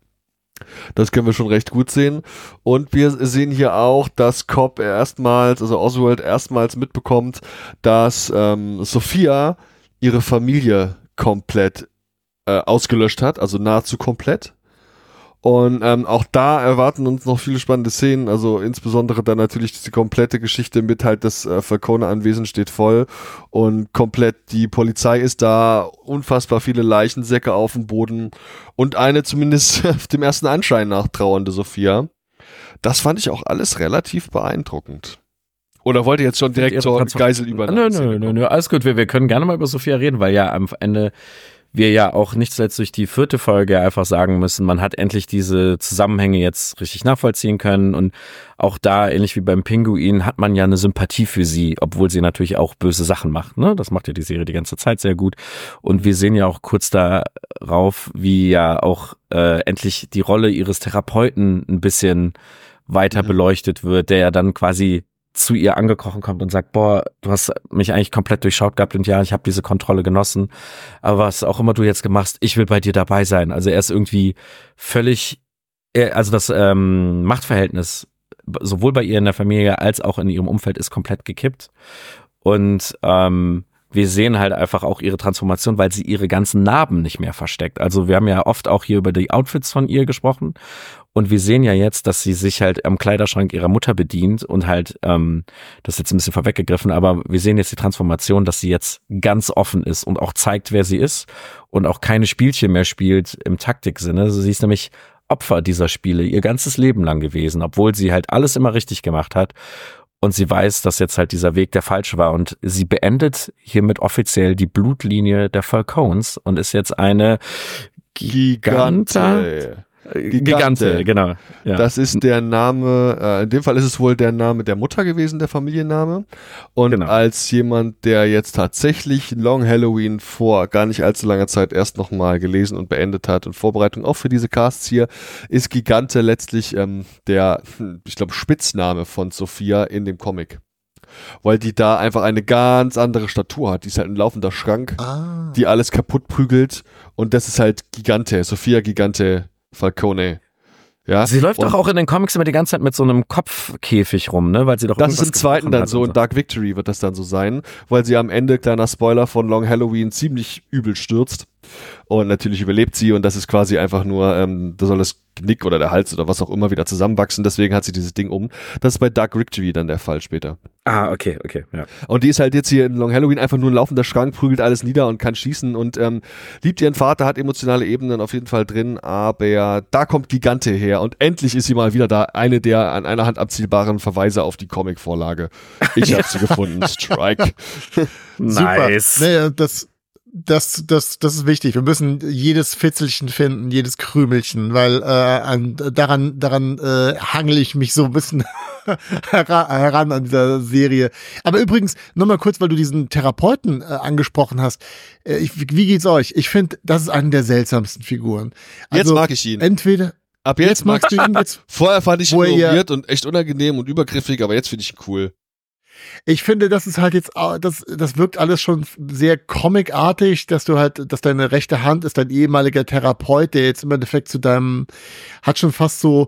Das können wir schon recht gut sehen. Und wir sehen hier auch, dass Cobb erstmals, also Oswald erstmals mitbekommt, dass ähm, Sophia ihre Familie komplett äh, ausgelöscht hat, also nahezu komplett. Und ähm, auch da erwarten uns noch viele spannende Szenen, also insbesondere dann natürlich diese komplette Geschichte mit halt das äh, Falcone-Anwesen steht voll und komplett die Polizei ist da, unfassbar viele Leichensäcke auf dem Boden und eine zumindest auf dem ersten Anschein nach trauernde Sophia. Das fand ich auch alles relativ beeindruckend. Oder wollt ihr jetzt schon direkt zur Geiselübernahme? Nö, nö, nö, nö, alles gut, wir, wir können gerne mal über Sophia reden, weil ja am Ende wir ja auch nicht zuletzt durch die vierte Folge einfach sagen müssen, man hat endlich diese Zusammenhänge jetzt richtig nachvollziehen können und auch da, ähnlich wie beim Pinguin, hat man ja eine Sympathie für sie, obwohl sie natürlich auch böse Sachen macht, ne? Das macht ja die Serie die ganze Zeit sehr gut und wir sehen ja auch kurz darauf, wie ja auch äh, endlich die Rolle ihres Therapeuten ein bisschen weiter mhm. beleuchtet wird, der ja dann quasi zu ihr angekrochen kommt und sagt, boah, du hast mich eigentlich komplett durchschaut gehabt und ja, ich habe diese Kontrolle genossen, aber was auch immer du jetzt machst, ich will bei dir dabei sein. Also er ist irgendwie völlig, also das ähm, Machtverhältnis sowohl bei ihr in der Familie als auch in ihrem Umfeld ist komplett gekippt und ähm, wir sehen halt einfach auch ihre Transformation, weil sie ihre ganzen Narben nicht mehr versteckt. Also wir haben ja oft auch hier über die Outfits von ihr gesprochen und wir sehen ja jetzt, dass sie sich halt am Kleiderschrank ihrer Mutter bedient und halt, ähm, das ist jetzt ein bisschen vorweggegriffen, aber wir sehen jetzt die Transformation, dass sie jetzt ganz offen ist und auch zeigt, wer sie ist und auch keine Spielchen mehr spielt im Taktiksinne. Also sie ist nämlich Opfer dieser Spiele ihr ganzes Leben lang gewesen, obwohl sie halt alles immer richtig gemacht hat. Und sie weiß, dass jetzt halt dieser Weg der falsche war und sie beendet hiermit offiziell die Blutlinie der Falcones und ist jetzt eine Gigante. Gigante, Gigante genau. Ja. Das ist der Name, äh, in dem Fall ist es wohl der Name der Mutter gewesen, der Familienname. Und genau. Als jemand, der jetzt tatsächlich Long Halloween vor gar nicht allzu langer Zeit erst nochmal gelesen und beendet hat und Vorbereitung auch für diese Casts hier, ist Gigante letztlich ähm, der, ich glaube, Spitzname von Sophia in dem Comic. Weil die da einfach eine ganz andere Statur hat. Die ist halt ein laufender Schrank, ah. die alles kaputt prügelt und das ist halt Gigante, Sophia Gigante Falcone. Ja, sie läuft doch auch in den Comics immer die ganze Zeit mit so einem Kopfkäfig rum, ne? Weil sie doch das ist im zweiten dann so, in Dark Victory wird das dann so sein, weil sie am Ende, kleiner Spoiler von Long Halloween, ziemlich übel stürzt und natürlich überlebt sie und das ist quasi einfach nur, ähm, da soll das Knick oder der Hals oder was auch immer wieder zusammenwachsen, deswegen hat sie dieses Ding um. Das ist bei Dark Victory dann der Fall später. Ah, okay, okay, ja. Und die ist halt jetzt hier in Long Halloween einfach nur ein laufender Schrank, prügelt alles nieder und kann schießen und ähm, liebt ihren Vater, hat emotionale Ebenen auf jeden Fall drin, aber da kommt Gigante her und endlich ist sie mal wieder da, eine der an einer Hand abzielbaren Verweise auf die Comic-Vorlage. Ich hab sie gefunden, Strike. Nice. Super. Naja, das Das, das, das ist wichtig. Wir müssen jedes Fitzelchen finden, jedes Krümelchen, weil äh, an, daran, daran äh, hangel ich mich so ein bisschen heran, heran an dieser Serie. Aber übrigens, nochmal kurz, weil du diesen Therapeuten äh, angesprochen hast. Äh, ich, wie geht's euch? Ich finde, das ist eine der seltsamsten Figuren. Also, jetzt mag ich ihn. Entweder Ab jetzt, jetzt magst du ihn jetzt. Vorher fand ich ihn nur weird und echt unangenehm und übergriffig, aber jetzt finde ich ihn cool. Ich finde, das ist halt jetzt, das, das wirkt alles schon sehr comicartig, dass du halt, dass deine rechte Hand ist dein ehemaliger Therapeut, der jetzt im Endeffekt zu deinem, hat schon fast so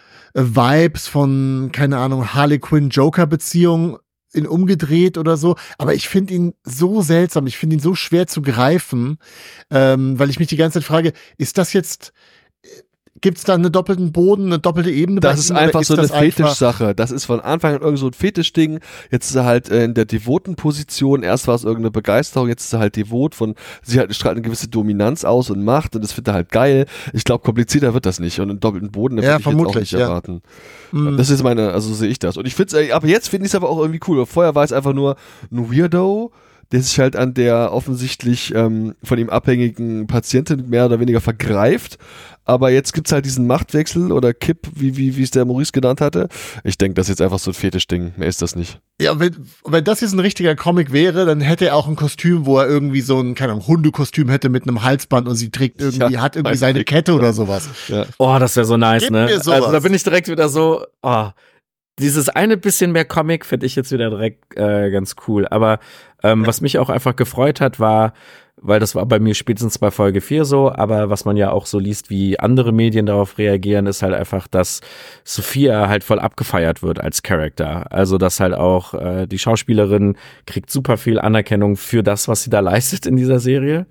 Vibes von, keine Ahnung, Harley Quinn Joker Beziehung in umgedreht oder so. Aber ich finde ihn so seltsam, ich finde ihn so schwer zu greifen, ähm, weil ich mich die ganze Zeit frage, ist das jetzt, gibt's da einen doppelten Boden, eine doppelte Ebene? Das ist einfach ist so eine das einfach Fetischsache. Das ist von Anfang an irgend so ein Fetischding. Jetzt ist er halt äh, in der devoten Position. Erst war es irgendeine Begeisterung, jetzt ist er halt devot. Von, sie halt strahlt eine gewisse Dominanz aus und Macht und das findet er halt geil. Ich glaube, komplizierter wird das nicht. Und einen doppelten Boden, das ja, würde ich jetzt auch nicht ja. erwarten. Mhm. Das ist meine, also sehe ich das. Und ich finde es, aber jetzt finde ich es aber auch irgendwie cool. Vorher war es einfach nur ein Weirdo, der sich halt an der offensichtlich ähm, von ihm abhängigen Patientin mehr oder weniger vergreift. Aber jetzt gibt's halt diesen Machtwechsel oder Kipp, wie wie wie es der Maurice genannt hatte. Ich denke, das ist jetzt einfach so ein Fetischding. Mehr ist das nicht. Ja, wenn, wenn das jetzt ein richtiger Comic wäre, dann hätte er auch ein Kostüm, wo er irgendwie so ein, keine Ahnung, Hundekostüm hätte mit einem Halsband und sie trägt irgendwie, ja, hat irgendwie seine Blick. Kette oder sowas. Ja. Oh, das wäre so nice, Gib ne? mir sowas. Also da bin ich direkt wieder so, oh, dieses eine bisschen mehr Comic finde ich jetzt wieder direkt äh, ganz cool. Aber ähm, ja. was mich auch einfach gefreut hat, war, weil das war bei mir spätestens bei Folge vier so, aber was man ja auch so liest, wie andere Medien darauf reagieren, ist halt einfach, dass Sophia halt voll abgefeiert wird als Charakter. Also, dass halt auch äh, die Schauspielerin kriegt super viel Anerkennung für das, was sie da leistet in dieser Serie.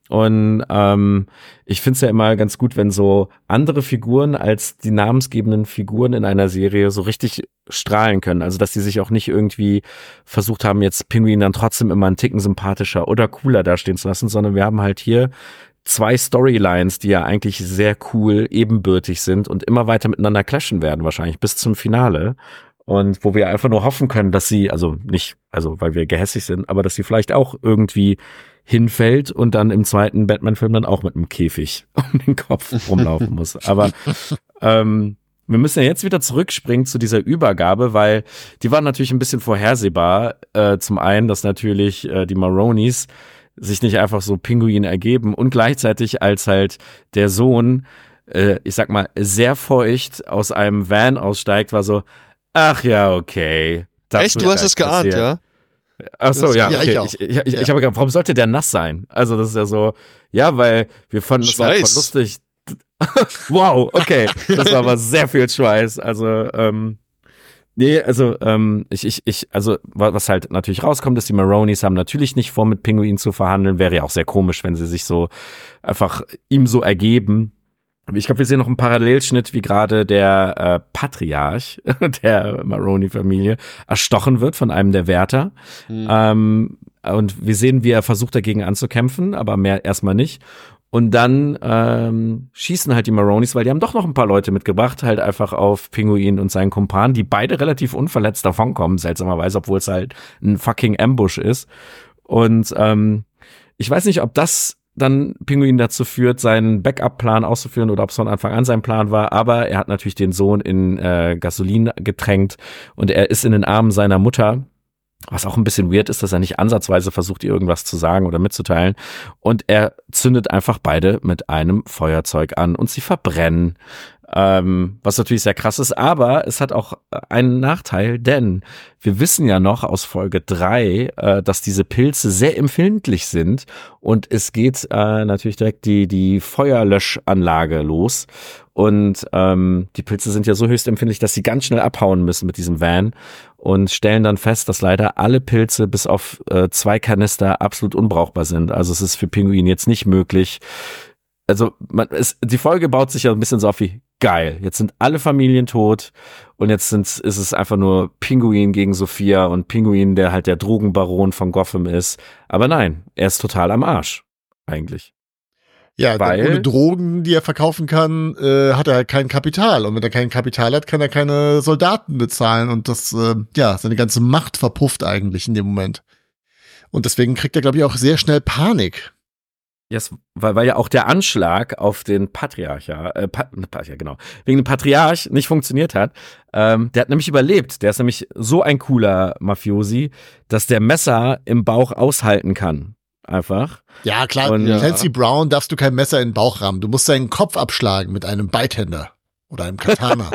Und ähm, ich finde es ja immer ganz gut, wenn so andere Figuren als die namensgebenden Figuren in einer Serie so richtig strahlen können. Also dass die sich auch nicht irgendwie versucht haben, jetzt Pinguin dann trotzdem immer einen Ticken sympathischer oder cooler dastehen zu lassen, sondern wir haben halt hier zwei Storylines, die ja eigentlich sehr cool ebenbürtig sind und immer weiter miteinander clashen werden, wahrscheinlich bis zum Finale. Und wo wir einfach nur hoffen können, dass sie, also nicht, also weil wir gehässig sind, aber dass sie vielleicht auch irgendwie hinfällt und dann im zweiten Batman-Film dann auch mit einem Käfig um den Kopf rumlaufen muss. Aber ähm, wir müssen ja jetzt wieder zurückspringen zu dieser Übergabe, weil die war natürlich ein bisschen vorhersehbar. Äh, zum einen, dass natürlich äh, die Maronis sich nicht einfach so Pinguin ergeben und gleichzeitig als halt der Sohn, äh, ich sag mal, sehr feucht aus einem Van aussteigt, war so, ach ja, okay. Echt, du hast es geahnt, ja? Ach so, ja, ja, okay. ich auch. Ich, ich, ich, Ja. ich habe gedacht, warum sollte der nass sein? Also das ist ja so, ja, weil wir fanden es halt voll lustig. Wow, okay. Das war aber sehr viel Schweiß. Also, ähm, nee, also, ähm, ich, ich, ich, also, was halt natürlich rauskommt, ist, die Maronis haben natürlich nicht vor, mit Pinguin zu verhandeln. Wäre ja auch sehr komisch, wenn sie sich so einfach ihm so ergeben. Ich glaube, wir sehen noch einen Parallelschnitt, wie gerade der äh, Patriarch der Maroni-Familie erstochen wird von einem der Wärter. Mhm. Ähm, und wir sehen, wie er versucht, dagegen anzukämpfen, aber mehr erstmal nicht. Und dann ähm, schießen halt die Maronis, weil die haben doch noch ein paar Leute mitgebracht, halt einfach auf Pinguin und seinen Kumpan, die beide relativ unverletzt davonkommen, seltsamerweise, obwohl es halt ein fucking Ambush ist. Und ähm, ich weiß nicht, ob das dann Pinguin dazu führt, seinen Backup-Plan auszuführen oder ob es von Anfang an sein Plan war, aber er hat natürlich den Sohn in äh, Gasolin getränkt und er ist in den Armen seiner Mutter, was auch ein bisschen weird ist, dass er nicht ansatzweise versucht, ihr irgendwas zu sagen oder mitzuteilen, und er zündet einfach beide mit einem Feuerzeug an und sie verbrennen. Ähm, was natürlich sehr krass ist, aber es hat auch einen Nachteil, denn wir wissen ja noch aus Folge drei, äh, dass diese Pilze sehr empfindlich sind und es geht äh, natürlich direkt die die Feuerlöschanlage los und ähm, die Pilze sind ja so höchst empfindlich, dass sie ganz schnell abhauen müssen mit diesem Van und stellen dann fest, dass leider alle Pilze bis auf äh, zwei Kanister absolut unbrauchbar sind. Also es ist für Pinguin jetzt nicht möglich. Also man, es, die Folge baut sich ja ein bisschen so auf wie, geil, jetzt sind alle Familien tot und jetzt sind, ist es einfach nur Pinguin gegen Sophia und Pinguin, der halt der Drogenbaron von Gotham ist. Aber nein, er ist total am Arsch, eigentlich. Ja, Weil, denn ohne Drogen, die er verkaufen kann, äh, hat er kein Kapital. Und wenn er kein Kapital hat, kann er keine Soldaten bezahlen. Und das, äh, ja, seine ganze Macht verpufft eigentlich in dem Moment. Und deswegen kriegt er, glaube ich, auch sehr schnell Panik. Yes, weil, weil ja auch der Anschlag auf den Patriarch, ja, äh, Pat, ja, genau, wegen dem Patriarch nicht funktioniert hat. Ähm, der hat nämlich überlebt. Der ist nämlich so ein cooler Mafiosi, dass der Messer im Bauch aushalten kann. Einfach. Ja, klar, Und, Clancy ja. Brown darfst du kein Messer in den Bauch rammen. Du musst seinen Kopf abschlagen mit einem Beithänder oder einem Katana.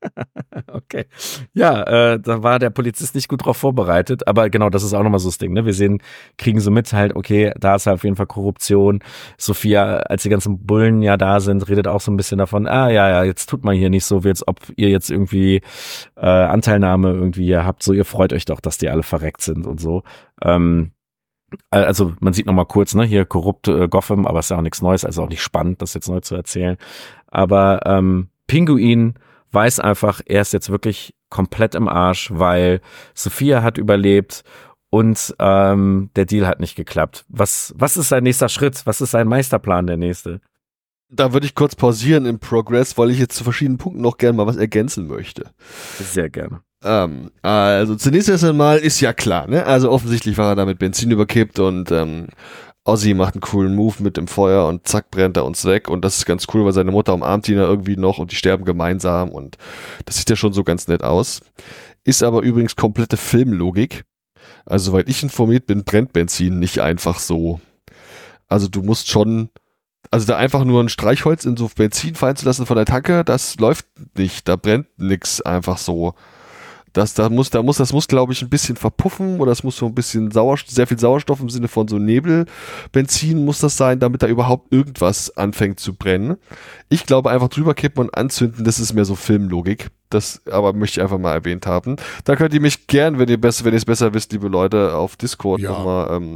Okay. Ja, äh, da war der Polizist nicht gut drauf vorbereitet, aber genau, das ist auch nochmal so das Ding, ne? Wir sehen, kriegen so mit halt, okay, da ist halt auf jeden Fall Korruption. Sophia, als die ganzen Bullen ja da sind, redet auch so ein bisschen davon, ah ja, ja, jetzt tut man hier nicht so, wie als ob ihr jetzt irgendwie äh, Anteilnahme irgendwie hier habt, so ihr freut euch doch, dass die alle verreckt sind und so. Ähm, also man sieht nochmal kurz, ne, hier korrupt äh, Gotham, aber ist ja auch nichts Neues, also auch nicht spannend, das jetzt neu zu erzählen. Aber ähm, Pinguin weiß einfach, er ist jetzt wirklich komplett im Arsch, weil Sophia hat überlebt und ähm, der Deal hat nicht geklappt. Was, was ist sein nächster Schritt? Was ist sein Meisterplan, der nächste? Da würde ich kurz pausieren im Progress, weil ich jetzt zu verschiedenen Punkten noch gerne mal was ergänzen möchte. Sehr gerne. Ähm, also zunächst erst einmal ist ja klar, ne? Also offensichtlich war er da mit Benzin überkippt und ähm, Ozzy macht einen coolen Move mit dem Feuer und zack, brennt er uns weg. Und das ist ganz cool, weil seine Mutter umarmt ihn ja irgendwie noch und die sterben gemeinsam und das sieht ja schon so ganz nett aus. Ist aber übrigens komplette Filmlogik. Also soweit ich informiert bin, brennt Benzin nicht einfach so. Also du musst schon, also da einfach nur ein Streichholz in so Benzin fallen zu lassen von der Tanke, das läuft nicht, da brennt nix einfach so. Das, da muss, da muss, das muss, glaube ich, ein bisschen verpuffen oder es muss so ein bisschen Sauerstoff, sehr viel Sauerstoff im Sinne von so Nebelbenzin muss das sein, damit da überhaupt irgendwas anfängt zu brennen. Ich glaube, einfach drüber kippen und anzünden, das ist mehr so Filmlogik. Das aber möchte ich einfach mal erwähnt haben. Da könnt ihr mich gern, wenn ihr besser, wenn ihr es besser wisst, liebe Leute, auf Discord Ja. nochmal ähm,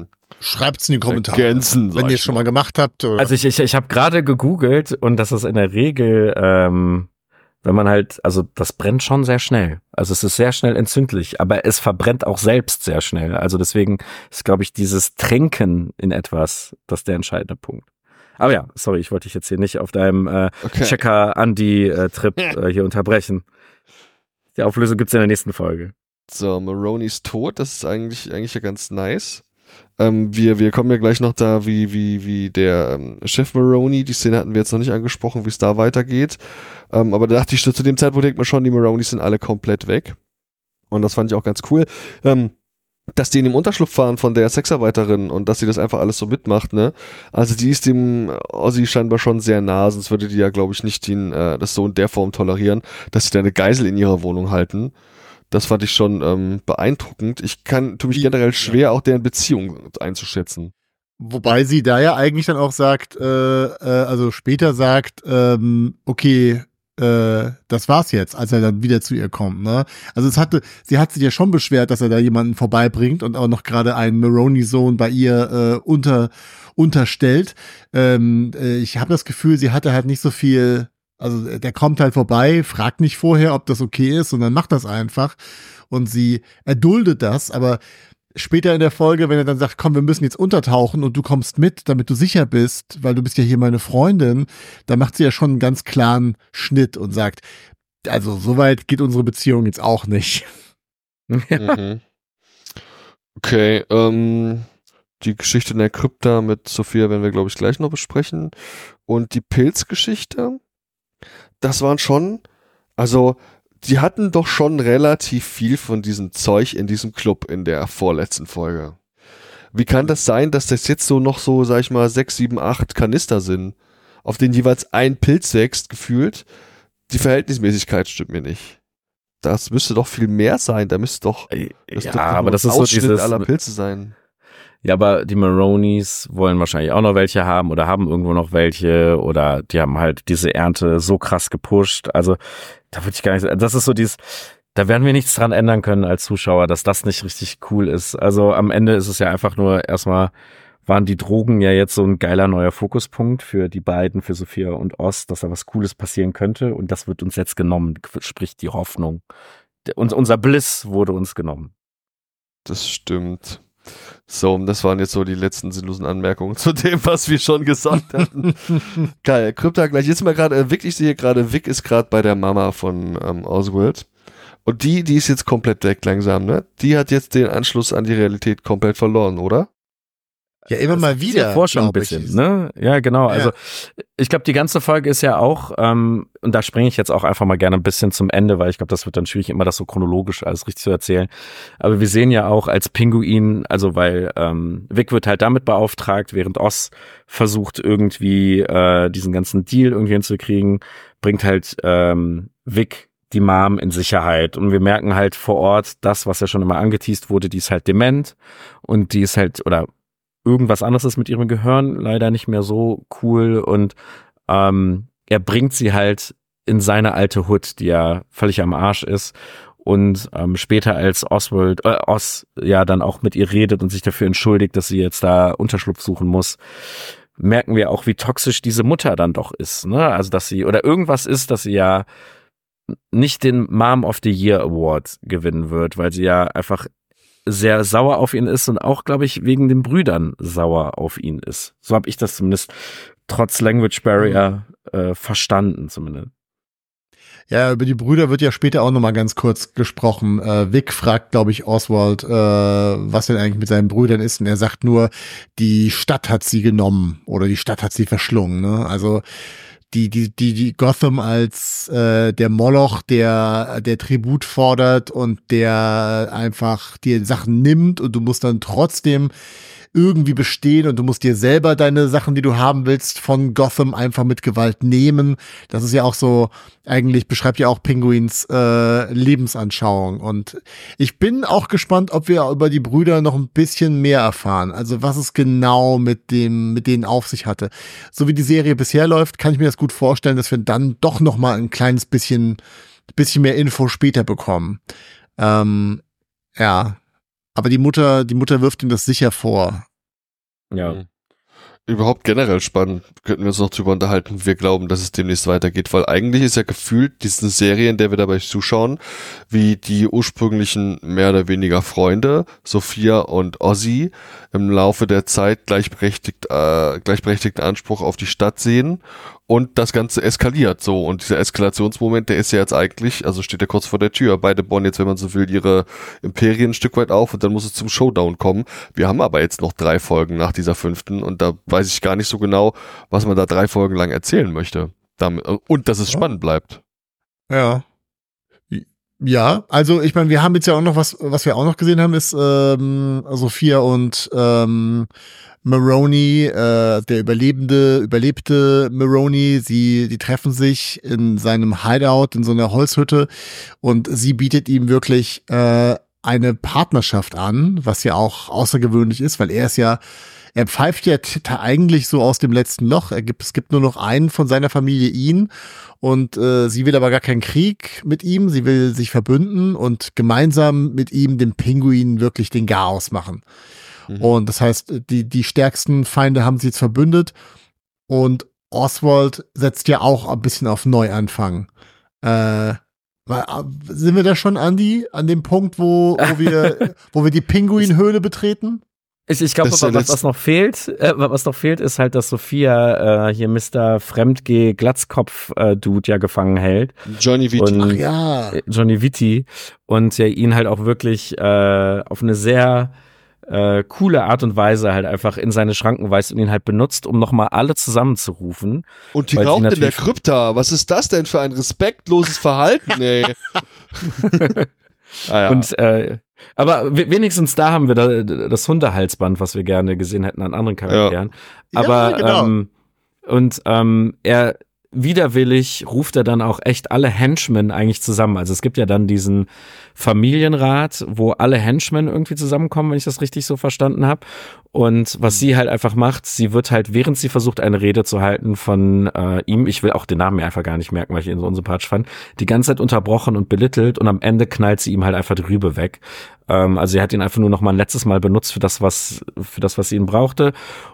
Schreibt's in die Kommentare, ergänzen, wenn ihr es schon mal gemacht habt. Oder? Also ich, ich, ich habe gerade gegoogelt und das ist in der Regel, ähm, wenn man halt, also das brennt schon sehr schnell. Also es ist sehr schnell entzündlich, aber es verbrennt auch selbst sehr schnell. Also deswegen ist, glaube ich, dieses Tränken in etwas, das ist der entscheidende Punkt. Aber ja, sorry, ich wollte dich jetzt hier nicht auf deinem äh, Okay. Checker-Andi-Trip äh, hier unterbrechen. Die Auflösung gibt's in der nächsten Folge. So, Maroney's Tod, das ist eigentlich, eigentlich ja ganz nice. Ähm, wir, wir kommen ja gleich noch da, wie, wie, wie der ähm, Chef Maroney, die Szene hatten wir jetzt noch nicht angesprochen, wie es da weitergeht. Ähm, aber da dachte ich, zu dem Zeitpunkt denkt man schon, die Maroneys sind alle komplett weg. Und das fand ich auch ganz cool. Ähm, dass die in dem Unterschlupf waren von der Sexarbeiterin und dass sie das einfach alles so mitmacht, ne? Also die ist dem Ozzy scheinbar schon sehr nah, sonst würde die ja, glaube ich, nicht den, äh, das so in der Form tolerieren, dass sie da eine Geisel in ihrer Wohnung halten. Das fand ich schon ähm, beeindruckend. Ich kann, tu mich generell schwer, auch deren Beziehung einzuschätzen. Wobei sie da ja eigentlich dann auch sagt, äh, äh, also später sagt, ähm, okay, äh, das war's jetzt, als er dann wieder zu ihr kommt, ne? Also es hatte, sie hat sich ja schon beschwert, dass er da jemanden vorbeibringt und auch noch gerade einen Maroney-Sohn bei ihr äh, unter unterstellt. Ähm, äh, ich habe das Gefühl, sie hatte halt nicht so viel. Also der kommt halt vorbei, fragt nicht vorher, ob das okay ist, und dann macht das einfach. Und sie erduldet das, aber später in der Folge, wenn er dann sagt, komm, wir müssen jetzt untertauchen und du kommst mit, damit du sicher bist, weil du bist ja hier meine Freundin, da macht sie ja schon einen ganz klaren Schnitt und sagt, also so weit geht unsere Beziehung jetzt auch nicht. Mhm. Okay, ähm, die Geschichte in der Krypta mit Sophia werden wir, glaube ich, gleich noch besprechen. Und die Pilzgeschichte, das waren schon, also die hatten doch schon relativ viel von diesem Zeug in diesem Club in der vorletzten Folge. Wie kann das sein, dass das jetzt so noch so, sag ich mal, sechs, sieben, acht Kanister sind, auf denen jeweils ein Pilz wächst, gefühlt? Die Verhältnismäßigkeit stimmt mir nicht. Das müsste doch viel mehr sein, da müsste doch, das ja, dürfte aber nur das ein ist so Ausschnitt dieses, aller Pilze sein. ja, aber die Maroneys wollen wahrscheinlich auch noch welche haben oder haben irgendwo noch welche oder die haben halt diese Ernte so krass gepusht. Also da würde ich gar nicht, das ist so dieses, da werden wir nichts dran ändern können als Zuschauer, dass das nicht richtig cool ist. Also am Ende ist es ja einfach nur erstmal, waren die Drogen ja jetzt so ein geiler neuer Fokuspunkt für die beiden, für Sophia und Oz, dass da was Cooles passieren könnte, und das wird uns jetzt genommen, sprich die Hoffnung. Und unser Bliss wurde uns genommen. Das stimmt. So, das waren jetzt so die letzten sinnlosen Anmerkungen zu dem, was wir schon gesagt hatten. Geil, Krypta gleich. Jetzt mal gerade, Vic, ich sehe gerade, Vic ist gerade bei der Mama von ähm, Oswald. Und die, die ist jetzt komplett weg langsam, ne? Die hat jetzt den Anschluss an die Realität komplett verloren, oder? Ja, immer Das mal ist wieder. ja vor schon ein glaub ich. bisschen, ne? Ja, genau. Ja. Also ich glaube, die ganze Folge ist ja auch, ähm, und da springe ich jetzt auch einfach mal gerne ein bisschen zum Ende, weil ich glaube, das wird dann schwierig, immer das so chronologisch alles richtig zu erzählen. Aber wir sehen ja auch als Pinguin, also weil ähm, Vic wird halt damit beauftragt, während Oz versucht irgendwie äh, diesen ganzen Deal irgendwie hinzukriegen, bringt halt ähm, Vic die Mom in Sicherheit. Und wir merken halt vor Ort, das, was ja schon immer angeteast wurde, die ist halt dement und die ist halt, oder irgendwas anderes ist mit ihrem Gehirn leider nicht mehr so cool, und ähm, er bringt sie halt in seine alte Hut, die ja völlig am Arsch ist, und ähm, später als Oswald, äh, Oz ja dann auch mit ihr redet und sich dafür entschuldigt, dass sie jetzt da Unterschlupf suchen muss, merken wir auch, wie toxisch diese Mutter dann doch ist, ne? Also dass sie, oder irgendwas ist, dass sie ja nicht den Mom of the Year Award gewinnen wird, weil sie ja einfach sehr sauer auf ihn ist und auch, glaube ich, wegen den Brüdern sauer auf ihn ist. So habe ich das zumindest trotz Language Barrier äh, verstanden zumindest. Ja, über die Brüder wird ja später auch nochmal ganz kurz gesprochen. Äh, Vic fragt, glaube ich, Oswald, äh, was denn eigentlich mit seinen Brüdern ist, und er sagt nur, die Stadt hat sie genommen oder die Stadt hat sie verschlungen, ne? Also die die die die Gotham als äh, der Moloch, der der Tribut fordert und der einfach dir Sachen nimmt, und du musst dann trotzdem irgendwie bestehen, und du musst dir selber deine Sachen, die du haben willst, von Gotham einfach mit Gewalt nehmen. Das ist ja auch so, eigentlich beschreibt ja auch Pinguins äh, Lebensanschauung. Und ich bin auch gespannt, ob wir über die Brüder noch ein bisschen mehr erfahren. Also was es genau mit dem, mit denen auf sich hatte. So wie die Serie bisher läuft, kann ich mir das gut vorstellen, dass wir dann doch noch mal ein kleines bisschen, bisschen mehr Info später bekommen. Ähm, ja. Aber die Mutter, die Mutter wirft ihm das sicher vor. Ja. Überhaupt generell spannend, könnten wir uns noch drüber unterhalten, wie wir glauben, dass es demnächst weitergeht, weil eigentlich ist ja gefühlt diese Serie, in der wir dabei zuschauen, wie die ursprünglichen mehr oder weniger Freunde, Sophia und Ozzy, im Laufe der Zeit gleichberechtigt, äh, gleichberechtigten Anspruch auf die Stadt sehen und das Ganze eskaliert so, und dieser Eskalationsmoment, der ist ja jetzt eigentlich, also steht ja kurz vor der Tür, beide bauen jetzt, wenn man so will, ihre Imperien ein Stück weit auf und dann muss es zum Showdown kommen. Wir haben aber jetzt noch drei Folgen nach dieser fünften und da weiß ich gar nicht so genau, was man da drei Folgen lang erzählen möchte. Damit, und dass es spannend bleibt. Ja. Ja, also ich meine, wir haben jetzt ja auch noch was, was wir auch noch gesehen haben, ist ähm, Sophia und ähm, Maroni, äh, der Überlebende, überlebte Maroni, sie, die treffen sich in seinem Hideout, in so einer Holzhütte, und sie bietet ihm wirklich äh, eine Partnerschaft an, was ja auch außergewöhnlich ist, weil er ist ja, er pfeift ja t- eigentlich so aus dem letzten Loch. Er gibt, es gibt nur noch einen von seiner Familie, ihn, und äh, sie will aber gar keinen Krieg mit ihm. Sie will sich verbünden und gemeinsam mit ihm, dem Pinguin, wirklich den Garaus machen. Mhm. Und das heißt, die, die stärksten Feinde haben sie jetzt verbündet, und Oswald setzt ja auch ein bisschen auf Neuanfang. Äh, sind wir da schon, Andi, an dem Punkt, wo, wo wir, wo wir die Pinguinhöhle betreten? Ich, ich glaube, was, was, was noch fehlt, äh, was noch fehlt, ist halt, dass Sophia äh, hier Mister Fremdgeh-Glatzkopf-Dude ja gefangen hält. Johnny Vitti. Ach ja. Johnny Vitti. Und ja, ihn halt auch wirklich äh, auf eine sehr äh, coole Art und Weise halt einfach in seine Schranken weist und ihn halt benutzt, um nochmal alle zusammenzurufen. Und die raucht in der Krypta. Was ist das denn für ein respektloses Verhalten, ey? ah, ja. Und äh, aber wenigstens da haben wir da, das Hundehalsband, was wir gerne gesehen hätten an anderen Charakteren. Ja. Aber ja, genau. ähm, und ähm, er widerwillig ruft er dann auch echt alle Henchmen eigentlich zusammen. Also es gibt ja dann diesen Familienrat, wo alle Henchmen irgendwie zusammenkommen, wenn ich das richtig so verstanden habe. Und was sie halt einfach macht, sie wird halt, während sie versucht, eine Rede zu halten von äh, ihm, ich will auch den Namen mir einfach gar nicht merken, weil ich ihn so unsympathisch fand, die ganze Zeit unterbrochen und belittelt, und am Ende knallt sie ihm halt einfach die Rübe weg. Ähm, also sie hat ihn einfach nur noch mal ein letztes Mal benutzt für das, was für das, was sie ihn brauchte.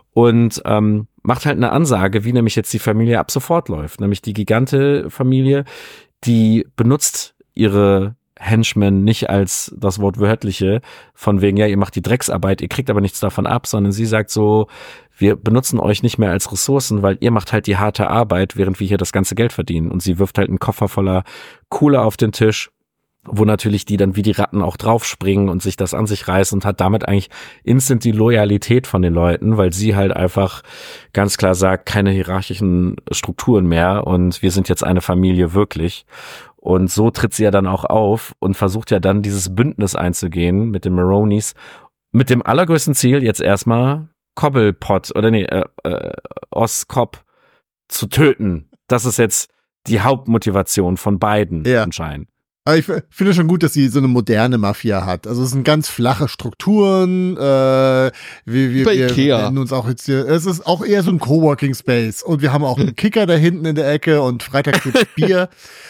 Und ähm, macht halt eine Ansage, wie nämlich jetzt die Familie ab sofort läuft. Nämlich die Gigante-Familie, die benutzt ihre Henchmen nicht als das Wortwörtliche, von wegen, ja, ihr macht die Drecksarbeit, ihr kriegt aber nichts davon ab, sondern sie sagt so, wir benutzen euch nicht mehr als Ressourcen, weil ihr macht halt die harte Arbeit, während wir hier das ganze Geld verdienen. Und sie wirft halt einen Koffer voller Kohle auf den Tisch, wo natürlich die dann wie die Ratten auch draufspringen und sich das an sich reißen, und hat damit eigentlich instant die Loyalität von den Leuten, weil sie halt einfach ganz klar sagt, keine hierarchischen Strukturen mehr und wir sind jetzt eine Familie wirklich. Und so tritt sie ja dann auch auf und versucht ja dann dieses Bündnis einzugehen mit den Maronis, mit dem allergrößten Ziel jetzt erstmal Cobblepot oder nee, äh, äh, Oscop zu töten. Das ist jetzt die Hauptmotivation von beiden ja. anscheinend. Aber ich finde schon gut, dass sie so eine moderne Mafia hat. Also es sind ganz flache Strukturen. Äh, wir, wir, Bei wir Ikea. nennen uns auch jetzt hier. Es ist auch eher so ein Coworking Space. Und wir haben auch einen Kicker da hinten in der Ecke und Freitag gibt's Bier.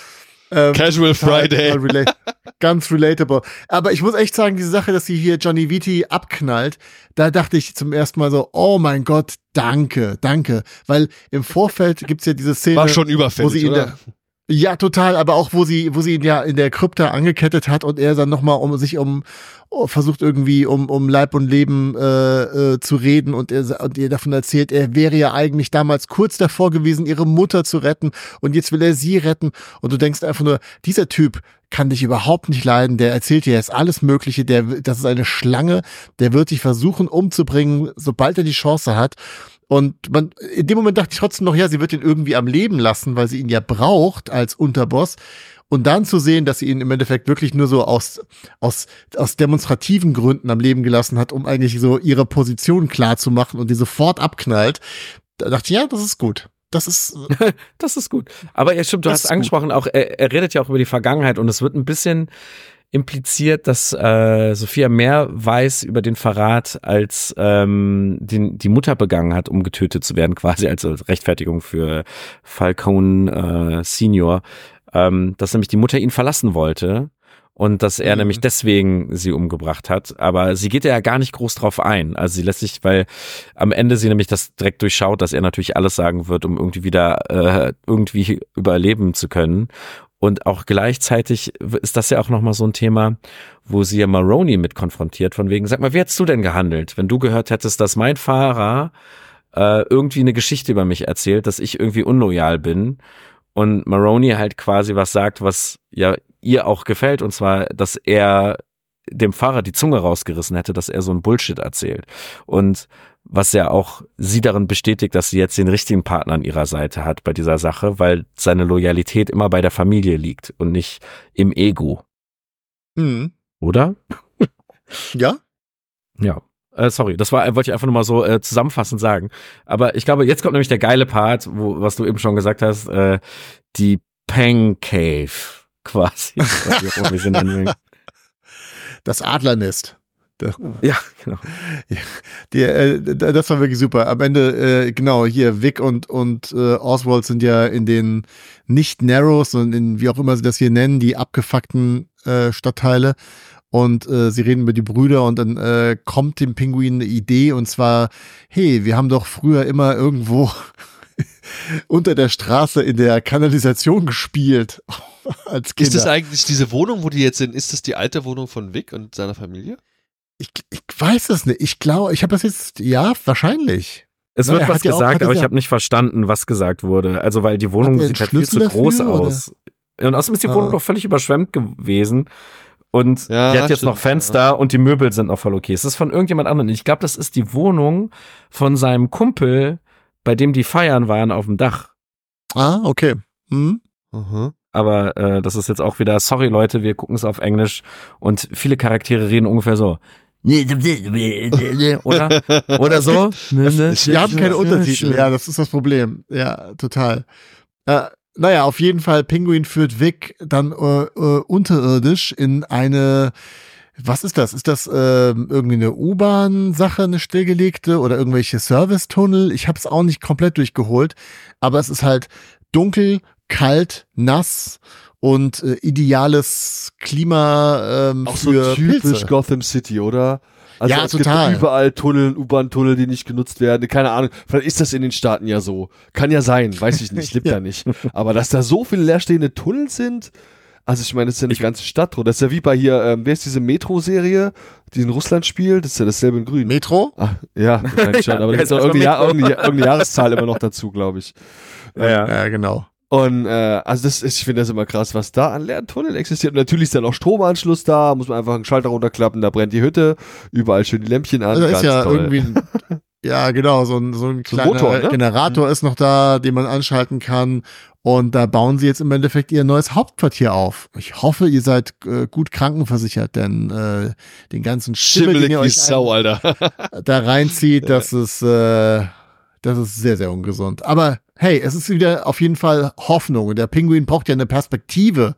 Ähm, Casual Friday. Rela- ganz relatable. Aber ich muss echt sagen, diese Sache, dass sie hier Johnny Vitti abknallt, da dachte ich zum ersten Mal so, oh mein Gott, danke, danke. Weil im Vorfeld gibt's ja diese Szene, war schon überfällig, wo sie in oder? der Ja, total, aber auch wo sie, wo sie ihn ja in der Krypta angekettet hat und er dann nochmal um sich um versucht irgendwie um um Leib und Leben äh, äh, zu reden und er und ihr davon erzählt, er wäre ja eigentlich damals kurz davor gewesen, ihre Mutter zu retten und jetzt will er sie retten und du denkst einfach nur, dieser Typ kann dich überhaupt nicht leiden, der erzählt dir jetzt alles Mögliche, der das ist eine Schlange, der wird dich versuchen umzubringen, sobald er die Chance hat. Und man, in dem Moment dachte ich trotzdem noch, ja, sie wird ihn irgendwie am Leben lassen, weil sie ihn ja braucht als Unterboss. Und dann zu sehen, dass sie ihn im Endeffekt wirklich nur so aus, aus, aus demonstrativen Gründen am Leben gelassen hat, um eigentlich so ihre Position klar zu machen und die sofort abknallt, da dachte ich, ja, das ist gut. Das ist, das ist gut. Aber ja, stimmt, du hast angesprochen, gut. auch, er, er redet ja auch über die Vergangenheit und es wird ein bisschen impliziert, dass äh, Sophia mehr weiß über den Verrat, als ähm, die, die Mutter begangen hat, um getötet zu werden, quasi als Rechtfertigung für Falcone äh, Senior, ähm, dass nämlich die Mutter ihn verlassen wollte und dass er Mhm. nämlich deswegen sie umgebracht hat. Aber sie geht ja gar nicht groß drauf ein. Also sie lässt sich, weil am Ende sie nämlich das direkt durchschaut, dass er natürlich alles sagen wird, um irgendwie wieder äh, irgendwie überleben zu können. Und auch gleichzeitig ist das ja auch nochmal so ein Thema, wo sie ja Maroni mit konfrontiert, von wegen, sag mal, wie hättest du denn gehandelt, wenn du gehört hättest, dass mein Fahrer äh, irgendwie eine Geschichte über mich erzählt, dass ich irgendwie unloyal bin und Maroni halt quasi was sagt, was ja ihr auch gefällt, und zwar, dass er dem Fahrer die Zunge rausgerissen hätte, dass er so ein Bullshit erzählt. Und was ja auch sie darin bestätigt, dass sie jetzt den richtigen Partner an ihrer Seite hat bei dieser Sache, weil seine Loyalität immer bei der Familie liegt und nicht im Ego. Mhm. Oder? Ja? Ja. Äh, sorry, das war, wollte ich einfach nur mal so äh, zusammenfassend sagen. Aber ich glaube, jetzt kommt nämlich der geile Part, wo, was du eben schon gesagt hast, äh, die Pancave quasi. Wie auch immer wir sie nennen will. Das Adlernest. Ja, genau. Die, äh, das war wirklich super. Am Ende, äh, genau, hier, Vic und, und äh, Oswald sind ja in den nicht Narrows, sondern in, wie auch immer sie das hier nennen, die abgefuckten äh, Stadtteile. Und äh, sie reden über die Brüder und dann äh, kommt dem Pinguin eine Idee, und zwar, hey, wir haben doch früher immer irgendwo unter der Straße in der Kanalisation gespielt. Als Kinder. Ist das eigentlich diese Wohnung, wo die jetzt sind, ist das die alte Wohnung von Vic und seiner Familie? Ich, ich weiß es nicht. Ich glaube, ich habe das jetzt, ja, wahrscheinlich. Es Na, wird er was hat ja auch- gesagt, hat er aber ich ja- habe nicht verstanden, was gesagt wurde. Also, weil die Wohnung Hat er sieht einen halt viel zu Schlüssel groß dafür, aus. Und außerdem ist die Wohnung Ah. doch völlig überschwemmt gewesen. Und Ja, die hat jetzt stimmt, noch Fenster und die Möbel sind noch voll okay. Es ist von irgendjemand anderem. Ich glaube, das ist die Wohnung von seinem Kumpel, bei dem die feiern waren auf dem Dach. Ah, okay. Hm? Mhm. Aber äh, das ist jetzt auch wieder, sorry Leute, wir gucken es auf Englisch und viele Charaktere reden ungefähr so. Oder? Oder so? Wir haben keine Untertitel. Ja, das ist das Problem. Ja, total. Äh, naja, auf jeden Fall, Pinguin führt Vic dann äh, äh, unterirdisch in eine, was ist das? Ist das äh, irgendwie eine U-Bahn-Sache, eine stillgelegte, oder irgendwelche Servicetunnel? Ich habe es auch nicht komplett durchgeholt, aber es ist halt dunkel, kalt, nass und äh, ideales Klima ähm, Auch so für typisch Pilze. Gotham City, oder? Also Ja, es total. gibt überall Tunnel, U-Bahn-Tunnel, die nicht genutzt werden. Keine Ahnung. Vielleicht ist das in den Staaten ja so. Kann ja sein. Weiß ich nicht. Ich lebe Ja. da nicht. Aber dass da so viele leerstehende Tunnel sind, also ich meine, das ist ja eine ganze Stadt. Das ist ja wie bei hier, ähm, wer ist diese Metro-Serie, die in Russland spielt? Das ist ja dasselbe in Grün. Metro? Ach, ja, wahrscheinlich schon. Ja, Aber da ja, gibt es auch ist irgendeine, Jahr, einfach Metro. irgendeine, irgendeine Jahreszahl immer noch dazu, glaube ich. Ja, ja. Ja, genau. Und äh, also das ist, ich finde das immer krass, was da an leeren Tunneln existiert. Und natürlich ist dann auch Stromanschluss da, muss man einfach einen Schalter runterklappen, da brennt die Hütte, überall schön die Lämpchen an. Also da ist ganz ja toll. irgendwie ein, ja genau, so ein, so ein kleiner Motor, ne? Generator ist noch da, den man anschalten kann, und da bauen sie jetzt im Endeffekt ihr neues Hauptquartier auf. Ich hoffe, ihr seid äh, gut krankenversichert, denn äh, den ganzen Schimmel, den Schimmelig ihr wie euch Sau, Alter. ein, da reinzieht, das ist äh, das ist sehr, sehr ungesund. Aber hey, es ist wieder auf jeden Fall Hoffnung, und der Pinguin braucht ja eine Perspektive,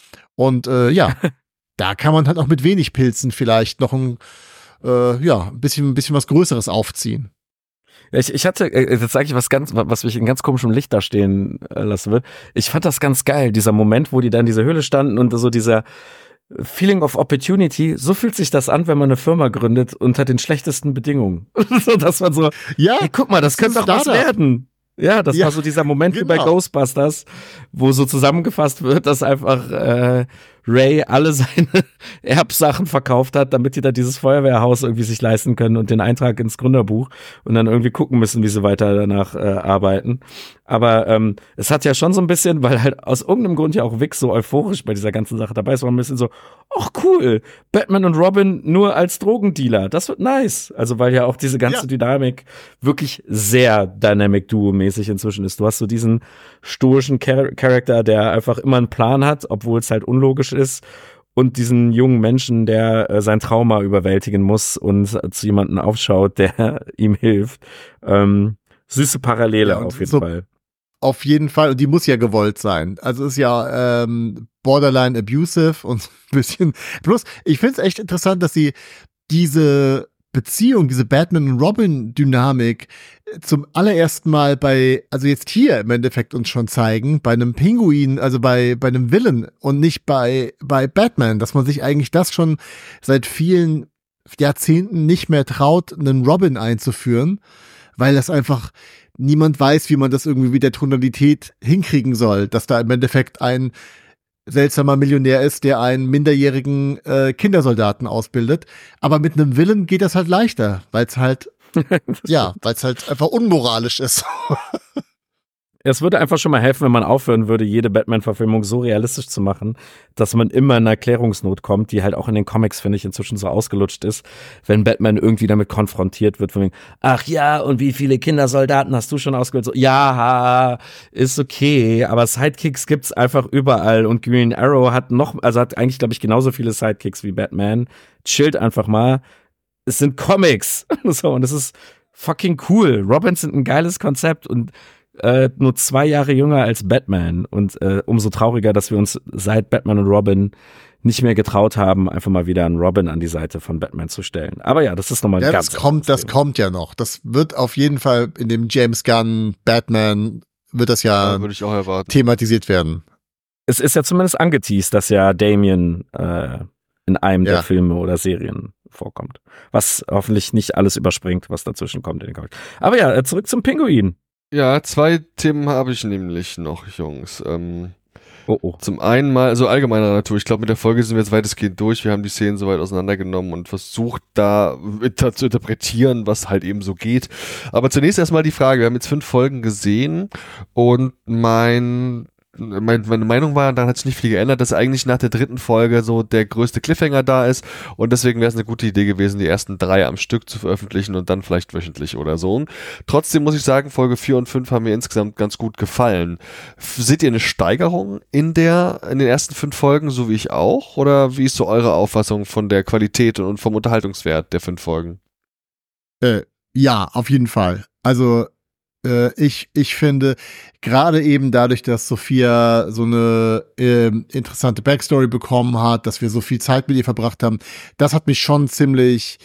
und äh, ja, da kann man halt auch mit wenig Pilzen vielleicht noch ein äh, ja, ein bisschen, ein bisschen was Größeres aufziehen. Ich, ich hatte, äh, jetzt sage ich was ganz, was mich in ganz komischem Licht da stehen äh, lassen will. Ich fand das ganz geil, dieser Moment, wo die da in dieser Höhle standen und so dieser Feeling of Opportunity. So fühlt sich das an, wenn man eine Firma gründet unter den schlechtesten Bedingungen. So, dass man so, Ja, hey, guck mal, das, das könnte ist doch was Startup. werden. Ja, das Ja, war so dieser Moment wie bei genau. Ghostbusters, wo so zusammengefasst wird, dass einfach äh, Ray alle seine Erbsachen verkauft hat, damit die da dieses Feuerwehrhaus irgendwie sich leisten können und den Eintrag ins Gründerbuch und dann irgendwie gucken müssen, wie sie weiter danach äh, arbeiten. Aber ähm, es hat ja schon so ein bisschen, weil halt aus irgendeinem Grund ja auch Vic so euphorisch bei dieser ganzen Sache dabei ist, war ein bisschen so, ach cool, Batman und Robin nur als Drogendealer, das wird nice. Also weil ja auch diese ganze Ja. Dynamik wirklich sehr Dynamic Duo-mäßig inzwischen ist. Du hast so diesen stoischen Char- Charakter, der einfach immer einen Plan hat, obwohl es halt unlogisch ist, und diesen jungen Menschen, der äh, sein Trauma überwältigen muss und äh, zu jemandem aufschaut, der ihm hilft. Ähm, süße Parallele Ja, und auf jeden so- Fall. Auf jeden Fall, und die muss ja gewollt sein. Also ist ja ähm, borderline abusive und ein bisschen. Bloß, ich finde es echt interessant, dass sie diese Beziehung, diese Batman- und Robin-Dynamik zum allerersten Mal bei, also jetzt hier im Endeffekt uns schon zeigen, bei einem Pinguin, also bei, bei einem Villain und nicht bei, bei Batman, dass man sich eigentlich das schon seit vielen Jahrzehnten nicht mehr traut, einen Robin einzuführen, weil das einfach niemand weiß, wie man das irgendwie mit der Tonalität hinkriegen soll, dass da im Endeffekt ein seltsamer Millionär ist, der einen minderjährigen äh, Kindersoldaten ausbildet. Aber mit einem Villain geht das halt leichter, weil es halt, ja, weil es halt einfach unmoralisch ist. Es würde einfach schon mal helfen, wenn man aufhören würde, jede Batman-Verfilmung so realistisch zu machen, dass man immer in eine Erklärungsnot kommt, die halt auch in den Comics, finde ich, inzwischen so ausgelutscht ist, wenn Batman irgendwie damit konfrontiert wird, von wegen, ach ja, und wie viele Kindersoldaten hast du schon ausgebildet? So, ja, ist okay, aber Sidekicks gibt's einfach überall und Green Arrow hat noch, also hat eigentlich, glaube ich, genauso viele Sidekicks wie Batman. Chillt einfach mal. Es sind Comics. So, und es ist fucking cool. Robins sind ein geiles Konzept und Äh, nur zwei Jahre jünger als Batman und äh, umso trauriger, dass wir uns seit Batman und Robin nicht mehr getraut haben, einfach mal wieder einen Robin an die Seite von Batman zu stellen. Aber ja, das ist nochmal ein ja, ganz das kommt, das Thema. kommt ja noch. Das wird auf jeden Fall in dem James Gunn Batman wird das ja, Ja, würde ich auch erwarten. thematisiert werden. Es ist ja zumindest angeteased, dass ja Damien äh, in einem Ja. der Filme oder Serien vorkommt. Was hoffentlich nicht alles überspringt, was dazwischen kommt in den Comics. Aber ja, äh, zurück zum Pinguin. Ja, zwei Themen habe ich nämlich noch, Jungs. Ähm, Oh, oh. zum einen mal, also allgemeiner Natur, ich glaube, mit der Folge sind wir jetzt weitestgehend durch. Wir haben die Szenen soweit auseinandergenommen und versucht, da inter- zu interpretieren, was halt eben so geht. Aber zunächst erstmal die Frage, wir haben jetzt fünf Folgen gesehen und mein Mein, meine Meinung war, daran hat sich nicht viel geändert, dass eigentlich nach der dritten Folge so der größte Cliffhanger da ist und deswegen wäre es eine gute Idee gewesen, die ersten drei am Stück zu veröffentlichen und dann vielleicht wöchentlich oder so. Trotzdem muss ich sagen, Folge vier und fünf haben mir insgesamt ganz gut gefallen. F- Seht ihr eine Steigerung in der, in den ersten fünf Folgen, so wie ich auch? Oder wie ist so eure Auffassung von der Qualität und vom Unterhaltungswert der fünf Folgen? Äh, ja, auf jeden Fall. Also äh, ich, ich finde, gerade eben dadurch, dass Sophia so eine ähm, interessante Backstory bekommen hat, dass wir so viel Zeit mit ihr verbracht haben, das hat mich schon ziemlich,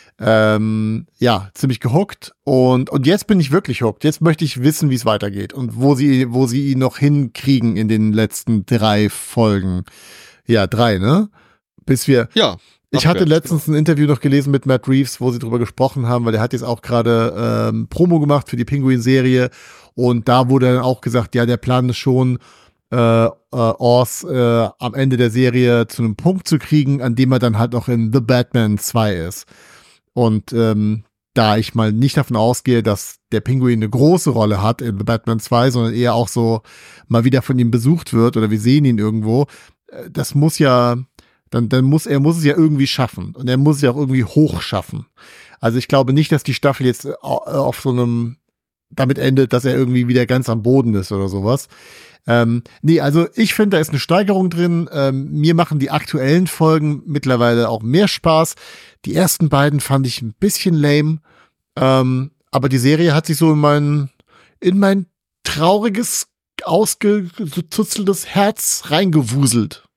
ähm, ja, ziemlich gehuckt. Und, und jetzt bin ich wirklich hooked. Jetzt möchte ich wissen, wie es weitergeht und wo sie, wo sie ihn noch hinkriegen in den letzten drei Folgen. Ja, drei, ne? Bis wir. Ja. Ich hatte letztens ein Interview noch gelesen mit Matt Reeves, wo sie drüber gesprochen haben, weil der hat jetzt auch gerade ähm, Promo gemacht für die Pinguin-Serie und da wurde dann auch gesagt, ja, der Plan ist schon, äh, äh, Oz äh, am Ende der Serie zu einem Punkt zu kriegen, an dem er dann halt noch in The Batman zwei ist. Und ähm, da ich mal nicht davon ausgehe, dass der Pinguin eine große Rolle hat in The Batman zwei, sondern eher auch so mal wieder von ihm besucht wird oder wir sehen ihn irgendwo, äh, das muss ja Dann, dann muss er muss es ja irgendwie schaffen und er muss es ja auch irgendwie hoch schaffen. Also ich glaube nicht, dass die Staffel jetzt auf so einem damit endet, dass er irgendwie wieder ganz am Boden ist oder sowas. Ähm, nee, also ich finde, da ist eine Steigerung drin. Ähm, mir machen die aktuellen Folgen mittlerweile auch mehr Spaß. Die ersten beiden fand ich ein bisschen lame, ähm, aber die Serie hat sich so in mein in mein trauriges, ausgezuzeltes Herz reingewuselt.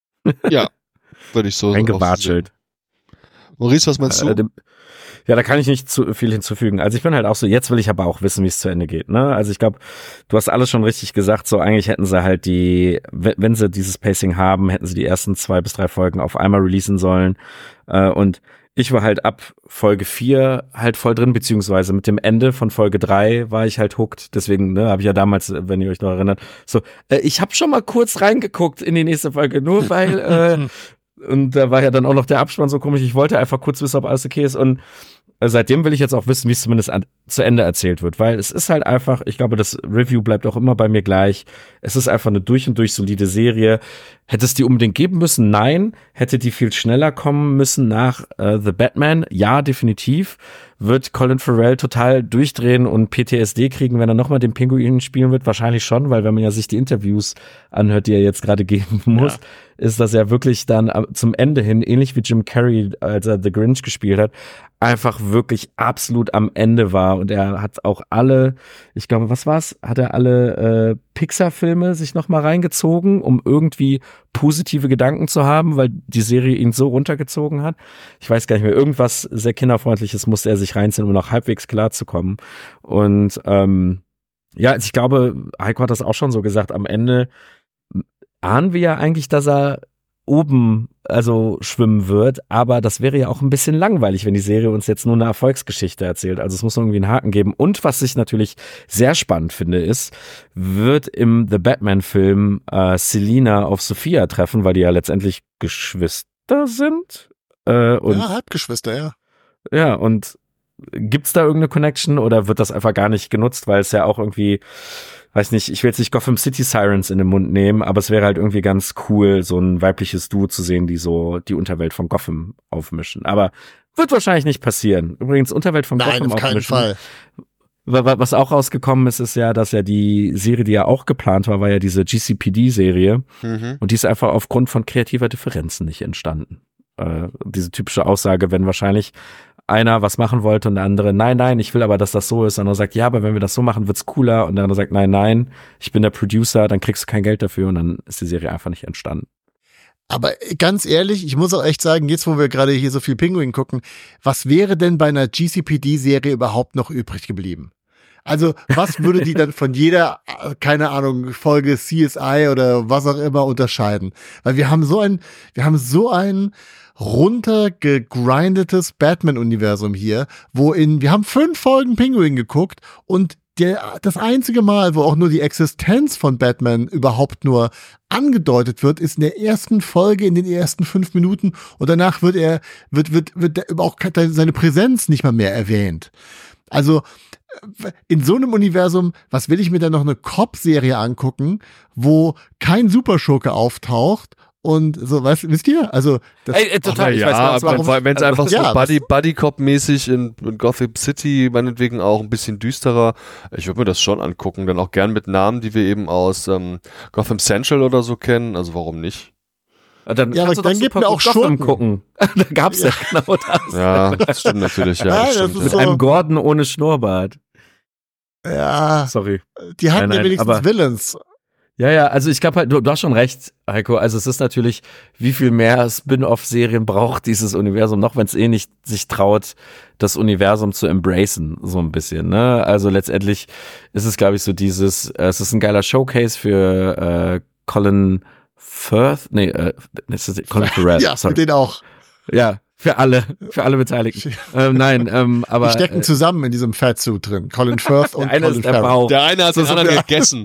Ja. Würde ich so Eingewatschelt. Maurice, was meinst du? Äh, dem- Ja, da kann ich nicht zu viel hinzufügen. Also ich bin halt auch so, jetzt will ich aber auch wissen, wie es zu Ende geht. Ne? Also ich glaube, du hast alles schon richtig gesagt. So eigentlich hätten sie halt die, wenn wenn sie dieses Pacing haben, hätten sie die ersten zwei bis drei Folgen auf einmal releasen sollen. Äh, Und ich war halt ab Folge vier halt voll drin, beziehungsweise mit dem Ende von Folge drei war ich halt hooked. Deswegen ne, habe ich ja damals, wenn ihr euch noch erinnert, so, äh, ich habe schon mal kurz reingeguckt in die nächste Folge, nur weil äh, und da war ja dann auch noch der Abspann so komisch. Ich wollte einfach kurz wissen, ob alles okay ist. Und äh, seitdem will ich jetzt auch wissen, wie es zumindest an, zu Ende erzählt wird. Weil es ist halt einfach, ich glaube, das Review bleibt auch immer bei mir gleich. Es ist einfach eine durch und durch solide Serie. Hätte es die unbedingt geben müssen? Nein. Hätte die viel schneller kommen müssen nach äh, The Batman? Ja, definitiv. wird Colin Farrell total durchdrehen und P T S D kriegen, wenn er nochmal den Pinguin spielen wird? Wahrscheinlich schon, weil wenn man ja sich die Interviews anhört, die er jetzt gerade geben muss, ja. ist das ja wirklich dann zum Ende hin, ähnlich wie Jim Carrey, als er The Grinch gespielt hat, einfach wirklich absolut am Ende war. Und er hat auch alle, ich glaube, was war's? Hat er alle äh, Pixar-Filme sich nochmal reingezogen, um irgendwie positive Gedanken zu haben, weil die Serie ihn so runtergezogen hat. Ich weiß gar nicht mehr, irgendwas sehr kinderfreundliches musste er sich reinziehen, um noch halbwegs klar zu kommen. Und ähm, ja, ich glaube, Heiko hat das auch schon so gesagt, am Ende ahnen wir ja eigentlich, dass er oben also schwimmen wird, aber das wäre ja auch ein bisschen langweilig, wenn die Serie uns jetzt nur eine Erfolgsgeschichte erzählt. Also es muss irgendwie einen Haken geben. Und was ich natürlich sehr spannend finde, ist, wird im The Batman-Film äh, Selina auf Sophia treffen, weil die ja letztendlich Geschwister sind. Äh, und, ja, Halbgeschwister, ja. Ja, und gibt's da irgendeine Connection oder wird das einfach gar nicht genutzt, weil es ja auch irgendwie, weiß nicht, ich will jetzt nicht Gotham City Sirens in den Mund nehmen, aber es wäre halt irgendwie ganz cool, so ein weibliches Duo zu sehen, die so die Unterwelt von Gotham aufmischen. Aber wird wahrscheinlich nicht passieren. Übrigens, Unterwelt von Nein, Gotham auf keinen aufmischen. Fall. Was auch rausgekommen ist, ist ja, dass ja die Serie, die ja auch geplant war, war ja diese G C P D-Serie. Mhm. Und die ist einfach aufgrund von kreativer Differenzen nicht entstanden. Äh, diese typische Aussage, wenn wahrscheinlich einer was machen wollte und der andere, nein, nein, ich will aber, dass das so ist. Und der andere sagt, ja, aber wenn wir das so machen, wird's cooler. Und der andere sagt, nein, nein, ich bin der Producer, dann kriegst du kein Geld dafür. Und dann ist die Serie einfach nicht entstanden. Aber ganz ehrlich, ich muss auch echt sagen, jetzt wo wir gerade hier so viel Pinguin gucken, was wäre denn bei einer G C P D-Serie überhaupt noch übrig geblieben? Also was würde die dann von jeder, keine Ahnung, Folge C S I oder was auch immer unterscheiden? Weil wir haben so ein, wir haben so ein runtergegrindetes Batman-Universum hier, wo in, wir haben fünf Folgen Pinguin geguckt und der, das einzige Mal, wo auch nur die Existenz von Batman überhaupt nur angedeutet wird, ist in der ersten Folge, in den ersten fünf Minuten und danach wird er, wird, wird, wird auch seine Präsenz nicht mal mehr erwähnt. Also, in so einem Universum, was will ich mir dann noch eine Cop-Serie angucken, wo kein Superschurke auftaucht und so, weißt, wisst ihr? Also, das, Ey, ey, total, ich ja, weiß gar nicht, wenn es einfach so ja, Buddy, Buddy-Cop-mäßig in, in Gotham City, meinetwegen auch ein bisschen düsterer, ich würde mir das schon angucken, dann auch gern mit Namen, die wir eben aus ähm, Gotham Central oder so kennen, also warum nicht? Dann ja, aber dann gibt mir auch Schurken gucken. Da gab's ja. ja genau das. Ja, das stimmt natürlich. Ja, ja, das das stimmt. Mit so. einem Gordon ohne Schnurrbart. Ja. Sorry. Die hatten nein, nein, ja wenigstens aber, Villains. Ja, ja, also ich glaube halt, du, du hast schon recht, Heiko. Also es ist natürlich, wie viel mehr Spin-off-Serien braucht dieses Universum noch, wenn es eh nicht sich traut, das Universum zu embracen, so ein bisschen, ne? Also letztendlich ist es, glaube ich, so dieses, äh, es ist ein geiler Showcase für äh, Colin Firth, nee, äh, das ist Colin Farrell. Ja, sorry. für den auch. Ja, für alle, für alle Beteiligten. ähm, nein, ähm, aber die stecken zusammen in diesem Fatsuit drin. Colin Firth und der eine Colin ist der Farrell. Bauch. Der eine hat So, den so anderen der- gegessen.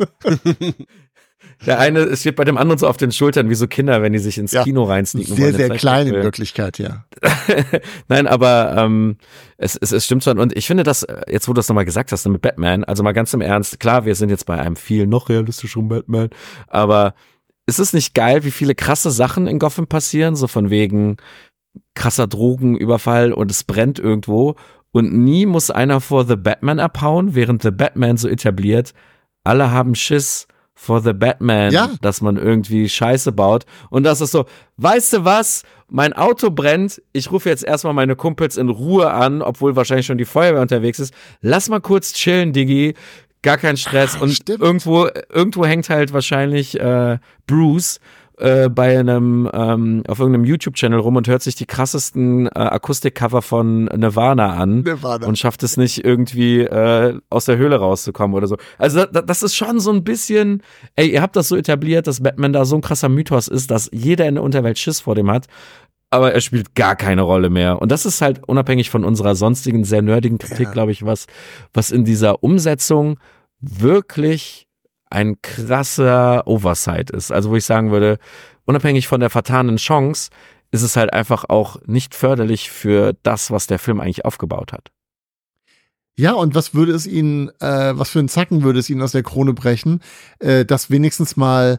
Der eine, es steht bei dem anderen so auf den Schultern, wie so Kinder, wenn die sich ins Ja, Kino reinsneaken Sehr, wollen. sehr Eine klein in Zeichentrickfilm. Wirklichkeit, ja. Nein, aber ähm, es, es, es stimmt schon. Und ich finde das, jetzt wo du das nochmal gesagt hast, mit Batman, also mal ganz im Ernst, klar, wir sind jetzt bei einem viel noch realistischeren Batman, aber ist es nicht geil, wie viele krasse Sachen in Gotham passieren, so von wegen krasser Drogenüberfall und es brennt irgendwo und nie muss einer vor The Batman abhauen, während The Batman so etabliert, alle haben Schiss vor The Batman, Ja. dass man irgendwie Scheiße baut und das ist so, weißt du was, mein Auto brennt, ich rufe jetzt erstmal meine Kumpels in Ruhe an, obwohl wahrscheinlich schon die Feuerwehr unterwegs ist, lass mal kurz chillen, Diggi, gar kein Stress Ah, und stimmt. irgendwo irgendwo hängt halt wahrscheinlich äh, Bruce äh, bei einem ähm, auf irgendeinem YouTube-Channel rum und hört sich die krassesten äh, Akustikcover von Nirvana an Nirvana. und schafft es nicht irgendwie äh, aus der Höhle rauszukommen oder so. Also da, das ist schon so ein bisschen, ey, ihr habt das so etabliert, dass Batman da so ein krasser Mythos ist, dass jeder in der Unterwelt Schiss vor dem hat. Aber er spielt gar keine Rolle mehr. Und das ist halt unabhängig von unserer sonstigen, sehr nerdigen Kritik, Ja. glaube ich, was, was in dieser Umsetzung wirklich ein krasser Oversight ist. Also wo ich sagen würde, unabhängig von der vertanen Chance, ist es halt einfach auch nicht förderlich für das, was der Film eigentlich aufgebaut hat. Ja, und was würde es ihnen, äh, was für einen Zacken würde es ihnen aus der Krone brechen, äh, dass wenigstens mal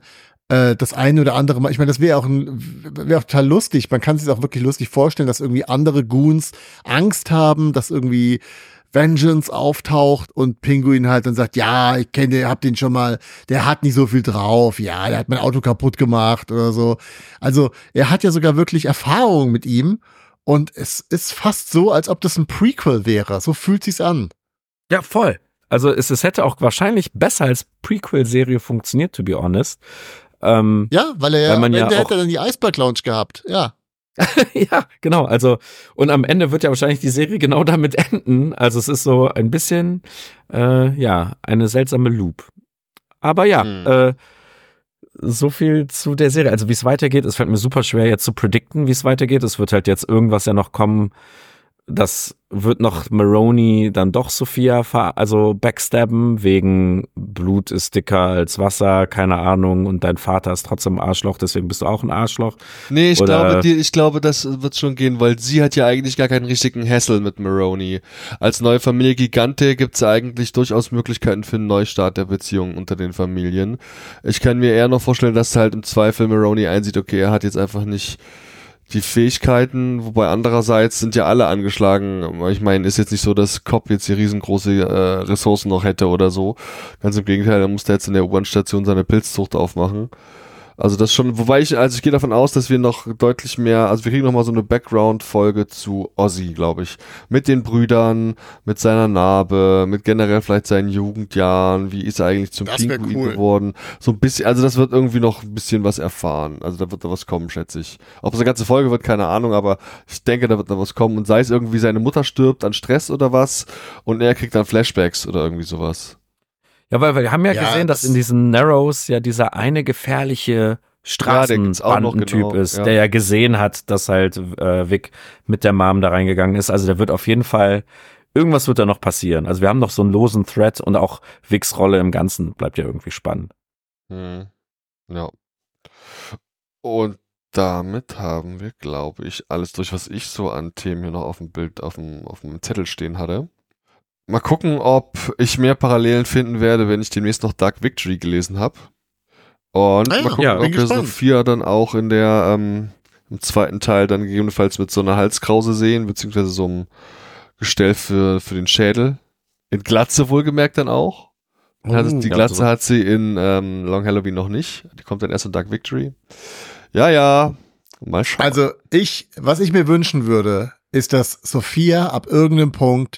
äh, das eine oder andere Mal, ich meine, das wäre auch, ein, wäre auch total lustig, man kann sich auch wirklich lustig vorstellen, dass irgendwie andere Goons Angst haben, dass irgendwie Vengeance auftaucht und Pinguin halt dann sagt, ja, ich kenne, hab den schon mal, der hat nicht so viel drauf, ja, der hat mein Auto kaputt gemacht oder so. Also er hat ja sogar wirklich Erfahrung mit ihm und es ist fast so, als ob das ein Prequel wäre. So fühlt sich's an. Ja, voll. Also es, es hätte auch wahrscheinlich besser als Prequel-Serie funktioniert, to be honest. Ähm, ja, weil er ja, weil man am Ende ja auch hätte er dann die Eisberg Lounge gehabt, ja. ja, genau. Also, und am Ende wird ja wahrscheinlich die Serie genau damit enden. Also es ist so ein bisschen, äh, ja, eine seltsame Loop. Aber ja, hm. äh, so viel zu der Serie. Also wie es weitergeht, es fällt mir super schwer jetzt zu predikten, wie es weitergeht. Es wird halt jetzt irgendwas ja noch kommen. Das wird noch Maroni dann doch Sophia ver- also backstabben wegen Blut ist dicker als Wasser, keine Ahnung, und dein Vater ist trotzdem ein Arschloch, deswegen bist du auch ein Arschloch. Nee, ich Oder glaube, die, ich glaube, das wird schon gehen, weil sie hat ja eigentlich gar keinen richtigen Hassel mit Maroni. Als neue Familie Gigante gibt es eigentlich durchaus Möglichkeiten für einen Neustart der Beziehung unter den Familien. Ich kann mir eher noch vorstellen, dass halt im Zweifel Maroni einsieht, okay, er hat jetzt einfach nicht die Fähigkeiten, wobei andererseits sind ja alle angeschlagen. Ich meine, ist jetzt nicht so, dass Cobb jetzt die riesengroße äh, Ressourcen noch hätte oder so. Ganz im Gegenteil, er musste jetzt in der U-Bahn-Station seine Pilzzucht aufmachen. Also das schon, wobei ich, also ich gehe davon aus, dass wir noch deutlich mehr, also wir kriegen noch mal so eine Background-Folge zu Ozzy, glaube ich. Mit den Brüdern, mit seiner Narbe, mit generell vielleicht seinen Jugendjahren, wie ist er eigentlich zum Pinguin cool. geworden. So ein bisschen, also das wird irgendwie noch ein bisschen was erfahren. Also da wird da was kommen, schätze ich. Ob es eine ganze Folge wird, keine Ahnung, aber ich denke, da wird noch was kommen. Und sei es irgendwie, seine Mutter stirbt an Stress oder was und er kriegt dann Flashbacks oder irgendwie sowas. Ja, weil wir haben ja, ja gesehen, das dass in diesen Narrows ja dieser eine gefährliche Straßenbandentyp ja, genau, ist, ja. der ja gesehen hat, dass halt äh, Vic mit der Mom da reingegangen ist. Also der wird auf jeden Fall, irgendwas wird da noch passieren. Also wir haben noch so einen losen Thread und auch Vics Rolle im Ganzen bleibt ja irgendwie spannend. Hm. Ja. Und damit haben wir, glaube ich, alles durch, was ich so an Themen hier noch auf dem Bild, auf dem, auf dem Zettel stehen hatte. Mal gucken, ob ich mehr Parallelen finden werde, wenn ich demnächst noch Dark Victory gelesen habe. Und ah ja, mal gucken, ja, ob wir gespannt. Sophia dann auch in der ähm, im zweiten Teil dann gegebenenfalls mit so einer Halskrause sehen, beziehungsweise so einem Gestell für, für den Schädel. In Glatze wohlgemerkt dann auch. Oh, also die Glatze ja, hat sie in ähm, Long Halloween noch nicht. Die kommt dann erst in Dark Victory. Ja, ja, mal schauen. Also ich, was ich mir wünschen würde, ist, dass Sophia ab irgendeinem Punkt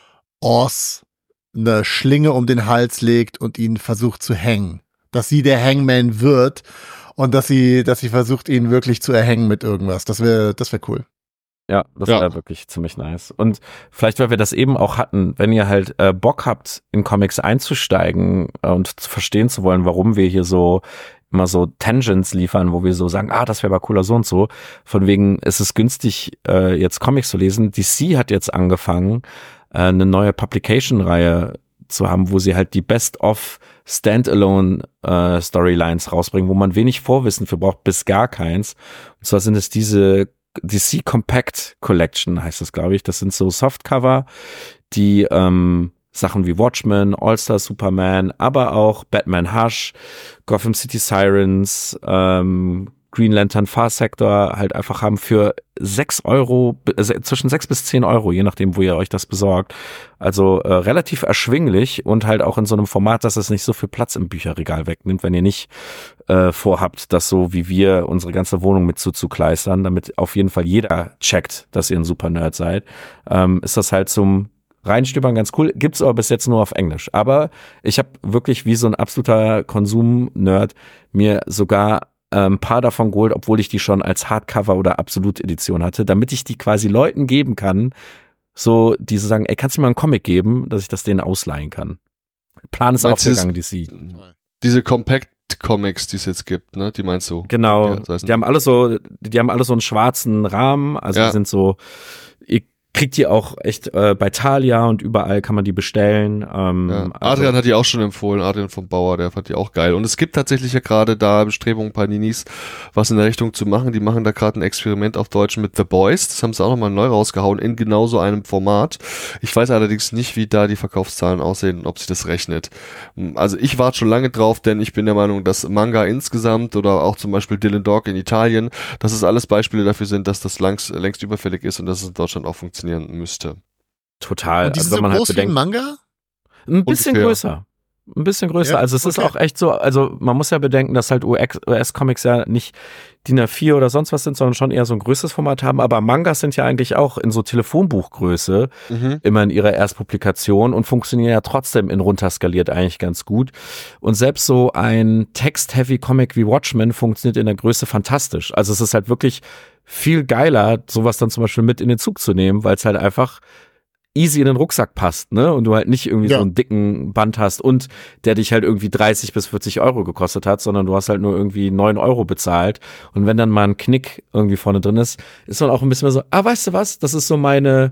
Oz eine Schlinge um den Hals legt und ihn versucht zu hängen. Dass sie der Hangman wird und dass sie, dass sie versucht, ihn wirklich zu erhängen mit irgendwas. Das wäre, das wäre cool. Ja, das ja. wäre wirklich ziemlich nice. Und vielleicht, weil wir das eben auch hatten, wenn ihr halt äh, Bock habt, in Comics einzusteigen äh, und zu verstehen zu wollen, warum wir hier so immer so Tangents liefern, wo wir so sagen, ah, das wäre aber cooler so und so. Von wegen, es ist günstig, äh, jetzt Comics zu lesen. D C hat jetzt angefangen, eine neue Publication-Reihe zu haben, wo sie halt die Best-of Standalone äh, Storylines rausbringen, wo man wenig Vorwissen für braucht, bis gar keins. Und zwar sind es diese D C Compact Collection, heißt das, glaube ich. Das sind so Softcover, die ähm, Sachen wie Watchmen, All-Star Superman, aber auch Batman Hush, Gotham City Sirens, ähm, Green Lantern Far Sector halt einfach haben für sechs Euro, äh, zwischen sechs bis zehn Euro, je nachdem, wo ihr euch das besorgt. Also äh, relativ erschwinglich und halt auch in so einem Format, dass es nicht so viel Platz im Bücherregal wegnimmt, wenn ihr nicht äh, vorhabt, das so wie wir unsere ganze Wohnung mit zuzukleistern, damit auf jeden Fall jeder checkt, dass ihr ein super Nerd seid, ähm, ist das halt zum Reinstöbern ganz cool. Gibt's aber bis jetzt nur auf Englisch. Aber ich habe wirklich wie so ein absoluter Konsum-Nerd mir sogar ein paar davon geholt, obwohl ich die schon als Hardcover oder Absolut-Edition hatte, damit ich die quasi Leuten geben kann, so die so sagen, ey, kannst du mir einen Comic geben, dass ich das denen ausleihen kann. Plan ist aufgegangen, D C. Diese Compact-Comics, die es jetzt gibt, ne, die meinst du? Genau, ja, das heißt die haben alle so, die haben alle so einen schwarzen Rahmen, also ja. die sind so, ihr Kriegt die auch echt äh, bei Thalia und überall kann man die bestellen. Ähm, ja. also Adrian hat die auch schon empfohlen, Adrian vom Bauer, der fand die auch geil. Und es gibt tatsächlich ja gerade da Bestrebungen, Paninis, was in der Richtung zu machen. Die machen da gerade ein Experiment auf Deutsch mit The Boys. Das haben sie auch nochmal neu rausgehauen in genauso einem Format. Ich weiß allerdings nicht, wie da die Verkaufszahlen aussehen und ob sich das rechnet. Also ich warte schon lange drauf, denn ich bin der Meinung, dass Manga insgesamt oder auch zum Beispiel Dylan Dog in Italien, dass es alles Beispiele dafür sind, dass das langs, längst überfällig ist und dass es in Deutschland auch funktionieren müsste. Total. Und die also sind wenn man so groß halt bedenkt, wie ein Manga? ein bisschen Ungefähr. größer. Ein bisschen größer. Ja, also es ist okay. auch echt so, also man muss ja bedenken, dass halt U S-Comics ja nicht D I N A vier oder sonst was sind, sondern schon eher so ein größeres Format haben. Aber Mangas sind ja eigentlich auch in so Telefonbuchgröße Mhm. immer in ihrer Erstpublikation und funktionieren ja trotzdem in runterskaliert eigentlich ganz gut. Und selbst so ein Text-Heavy-Comic wie Watchmen funktioniert in der Größe fantastisch. Also es ist halt wirklich viel geiler, sowas dann zum Beispiel mit in den Zug zu nehmen, weil es halt einfach easy in den Rucksack passt, ne? Und du halt nicht irgendwie Ja. so einen dicken Band hast und der dich halt irgendwie dreißig bis vierzig Euro gekostet hat, sondern du hast halt nur irgendwie neun Euro bezahlt. Und wenn dann mal ein Knick irgendwie vorne drin ist, ist man auch ein bisschen mehr so, ah, weißt du was? Das ist so meine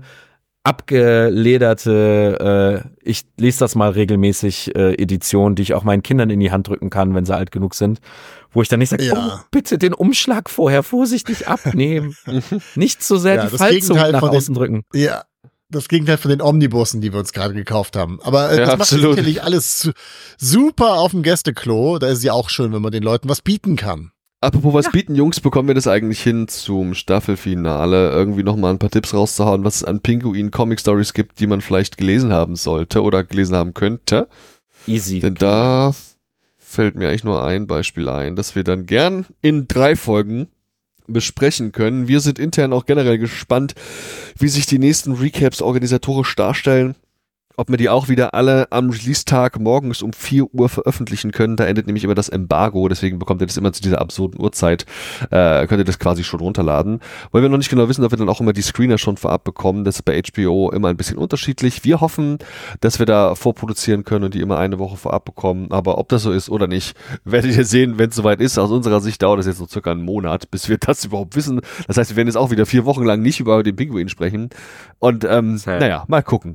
abgelederte, äh, ich lese das mal regelmäßig, äh, Edition, die ich auch meinen Kindern in die Hand drücken kann, wenn sie alt genug sind, wo ich dann nicht sage, Ja. oh, bitte den Umschlag vorher vorsichtig abnehmen. Nicht so sehr Ja, die das Falzung Gegenteil nach von den- außen drücken. Ja. Das Gegenteil von den Omnibussen, die wir uns gerade gekauft haben. Aber äh, Ja, das macht absolut. sicherlich alles su- super auf dem Gästeklo. Da ist es ja auch schön, wenn man den Leuten was bieten kann. Apropos was bieten, Jungs, bekommen wir das eigentlich hin, zum Staffelfinale irgendwie nochmal ein paar Tipps rauszuhauen, was es an Pinguin-Comic-Stories gibt, die man vielleicht gelesen haben sollte oder gelesen haben könnte? Easy. Denn da fällt mir eigentlich nur ein Beispiel ein, das wir dann gern in drei Folgen besprechen können. Wir sind intern auch generell gespannt, wie sich die nächsten Recaps organisatorisch darstellen. Ob wir die auch wieder alle am Release-Tag morgens um vier Uhr veröffentlichen können. Da endet nämlich immer das Embargo, deswegen bekommt ihr das immer zu dieser absurden Uhrzeit. Äh, könnt ihr das quasi schon runterladen. Weil wir noch nicht genau wissen, ob wir dann auch immer die Screener schon vorab bekommen. Das ist bei H B O immer ein bisschen unterschiedlich. Wir hoffen, dass wir da vorproduzieren können und die immer eine Woche vorab bekommen. Aber ob das so ist oder nicht, werdet ihr sehen, wenn es soweit ist. Aus unserer Sicht dauert es jetzt noch circa einen Monat, bis wir das überhaupt wissen. Das heißt, wir werden jetzt auch wieder vier Wochen lang nicht über den Pinguin sprechen. Und ähm, Sad. naja, mal gucken.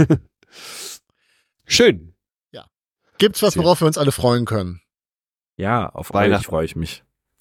Schön. Gibt's was, worauf wir uns alle freuen können? Ja, auf Weihnachten. euch freue ich mich.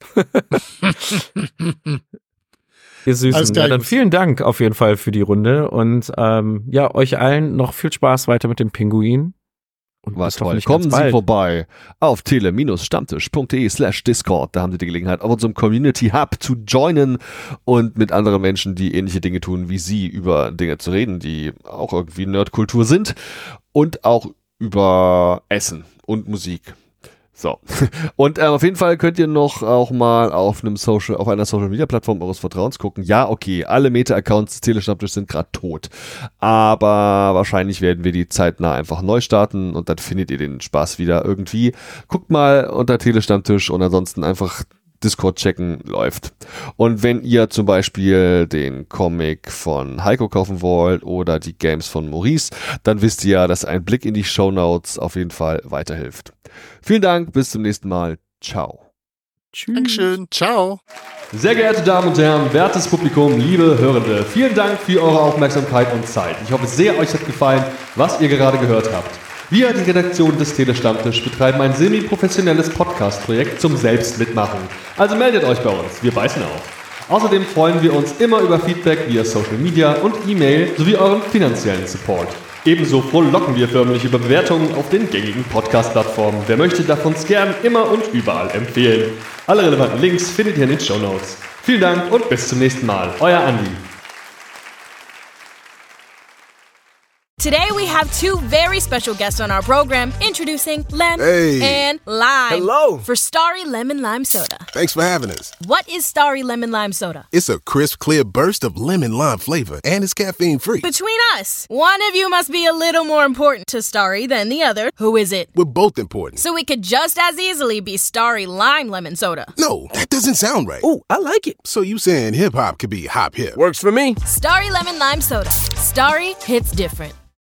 Ihr Süßen. Alles klar, Ja, dann Jungs. vielen Dank auf jeden Fall für die Runde und ähm, ja, euch allen noch viel Spaß weiter mit dem Pinguin. Und War bis toll. hoffentlich Kommen ganz Sie bald. vorbei auf tele-stammtisch.de slash Discord. Da haben Sie die Gelegenheit, auf unserem Community Hub zu joinen und mit anderen Menschen, die ähnliche Dinge tun wie Sie, über Dinge zu reden, die auch irgendwie Nerdkultur sind und auch über Essen und Musik. So. Und äh, auf jeden Fall könnt ihr noch auch mal auf einem Social, auf einer Social Media Plattform eures Vertrauens gucken. Ja, okay, alle Meta-Accounts des Telestammtisch sind gerade tot. Aber wahrscheinlich werden wir die zeitnah einfach neu starten und dann findet ihr den Spaß wieder irgendwie. Guckt mal unter Telestammtisch und ansonsten einfach Discord checken, läuft. Und wenn ihr zum Beispiel den Comic von Heiko kaufen wollt oder die Games von Maurice, dann wisst ihr ja, dass ein Blick in die Shownotes auf jeden Fall weiterhilft. Vielen Dank, bis zum nächsten Mal. Ciao. Tschüss. Dankeschön. Ciao. Sehr geehrte Damen und Herren, wertes Publikum, liebe Hörende, vielen Dank für eure Aufmerksamkeit und Zeit. Ich hoffe sehr, euch hat gefallen, was ihr gerade gehört habt. Wir, die Redaktion des Telestammtisch, betreiben ein semi-professionelles Podcast-Projekt zum Selbstmitmachen. Also meldet euch bei uns, wir beißen auf. Außerdem freuen wir uns immer über Feedback via Social Media und E-Mail sowie euren finanziellen Support. Ebenso frohlocken wir förmlich über Bewertungen auf den gängigen Podcast-Plattformen. Wer möchte, darf uns gern immer und überall empfehlen. Alle relevanten Links findet ihr in den Shownotes. Vielen Dank und bis zum nächsten Mal. Euer Andi. Today we have two very special guests on our program, introducing Lem Hey. and Lime. Hello. For Starry Lemon Lime Soda. Thanks for having us. What is Starry Lemon Lime Soda? It's a crisp, clear burst of lemon lime flavor, and it's caffeine free. Between us, one of you must be a little more important to Starry than the other. Who is it? We're both important. So it could just as easily be Starry Lime Lemon Soda. No, that doesn't sound right. Oh, I like it. So you saying hip hop could be hop hip? Works for me. Starry Lemon Lime Soda. Starry hits different.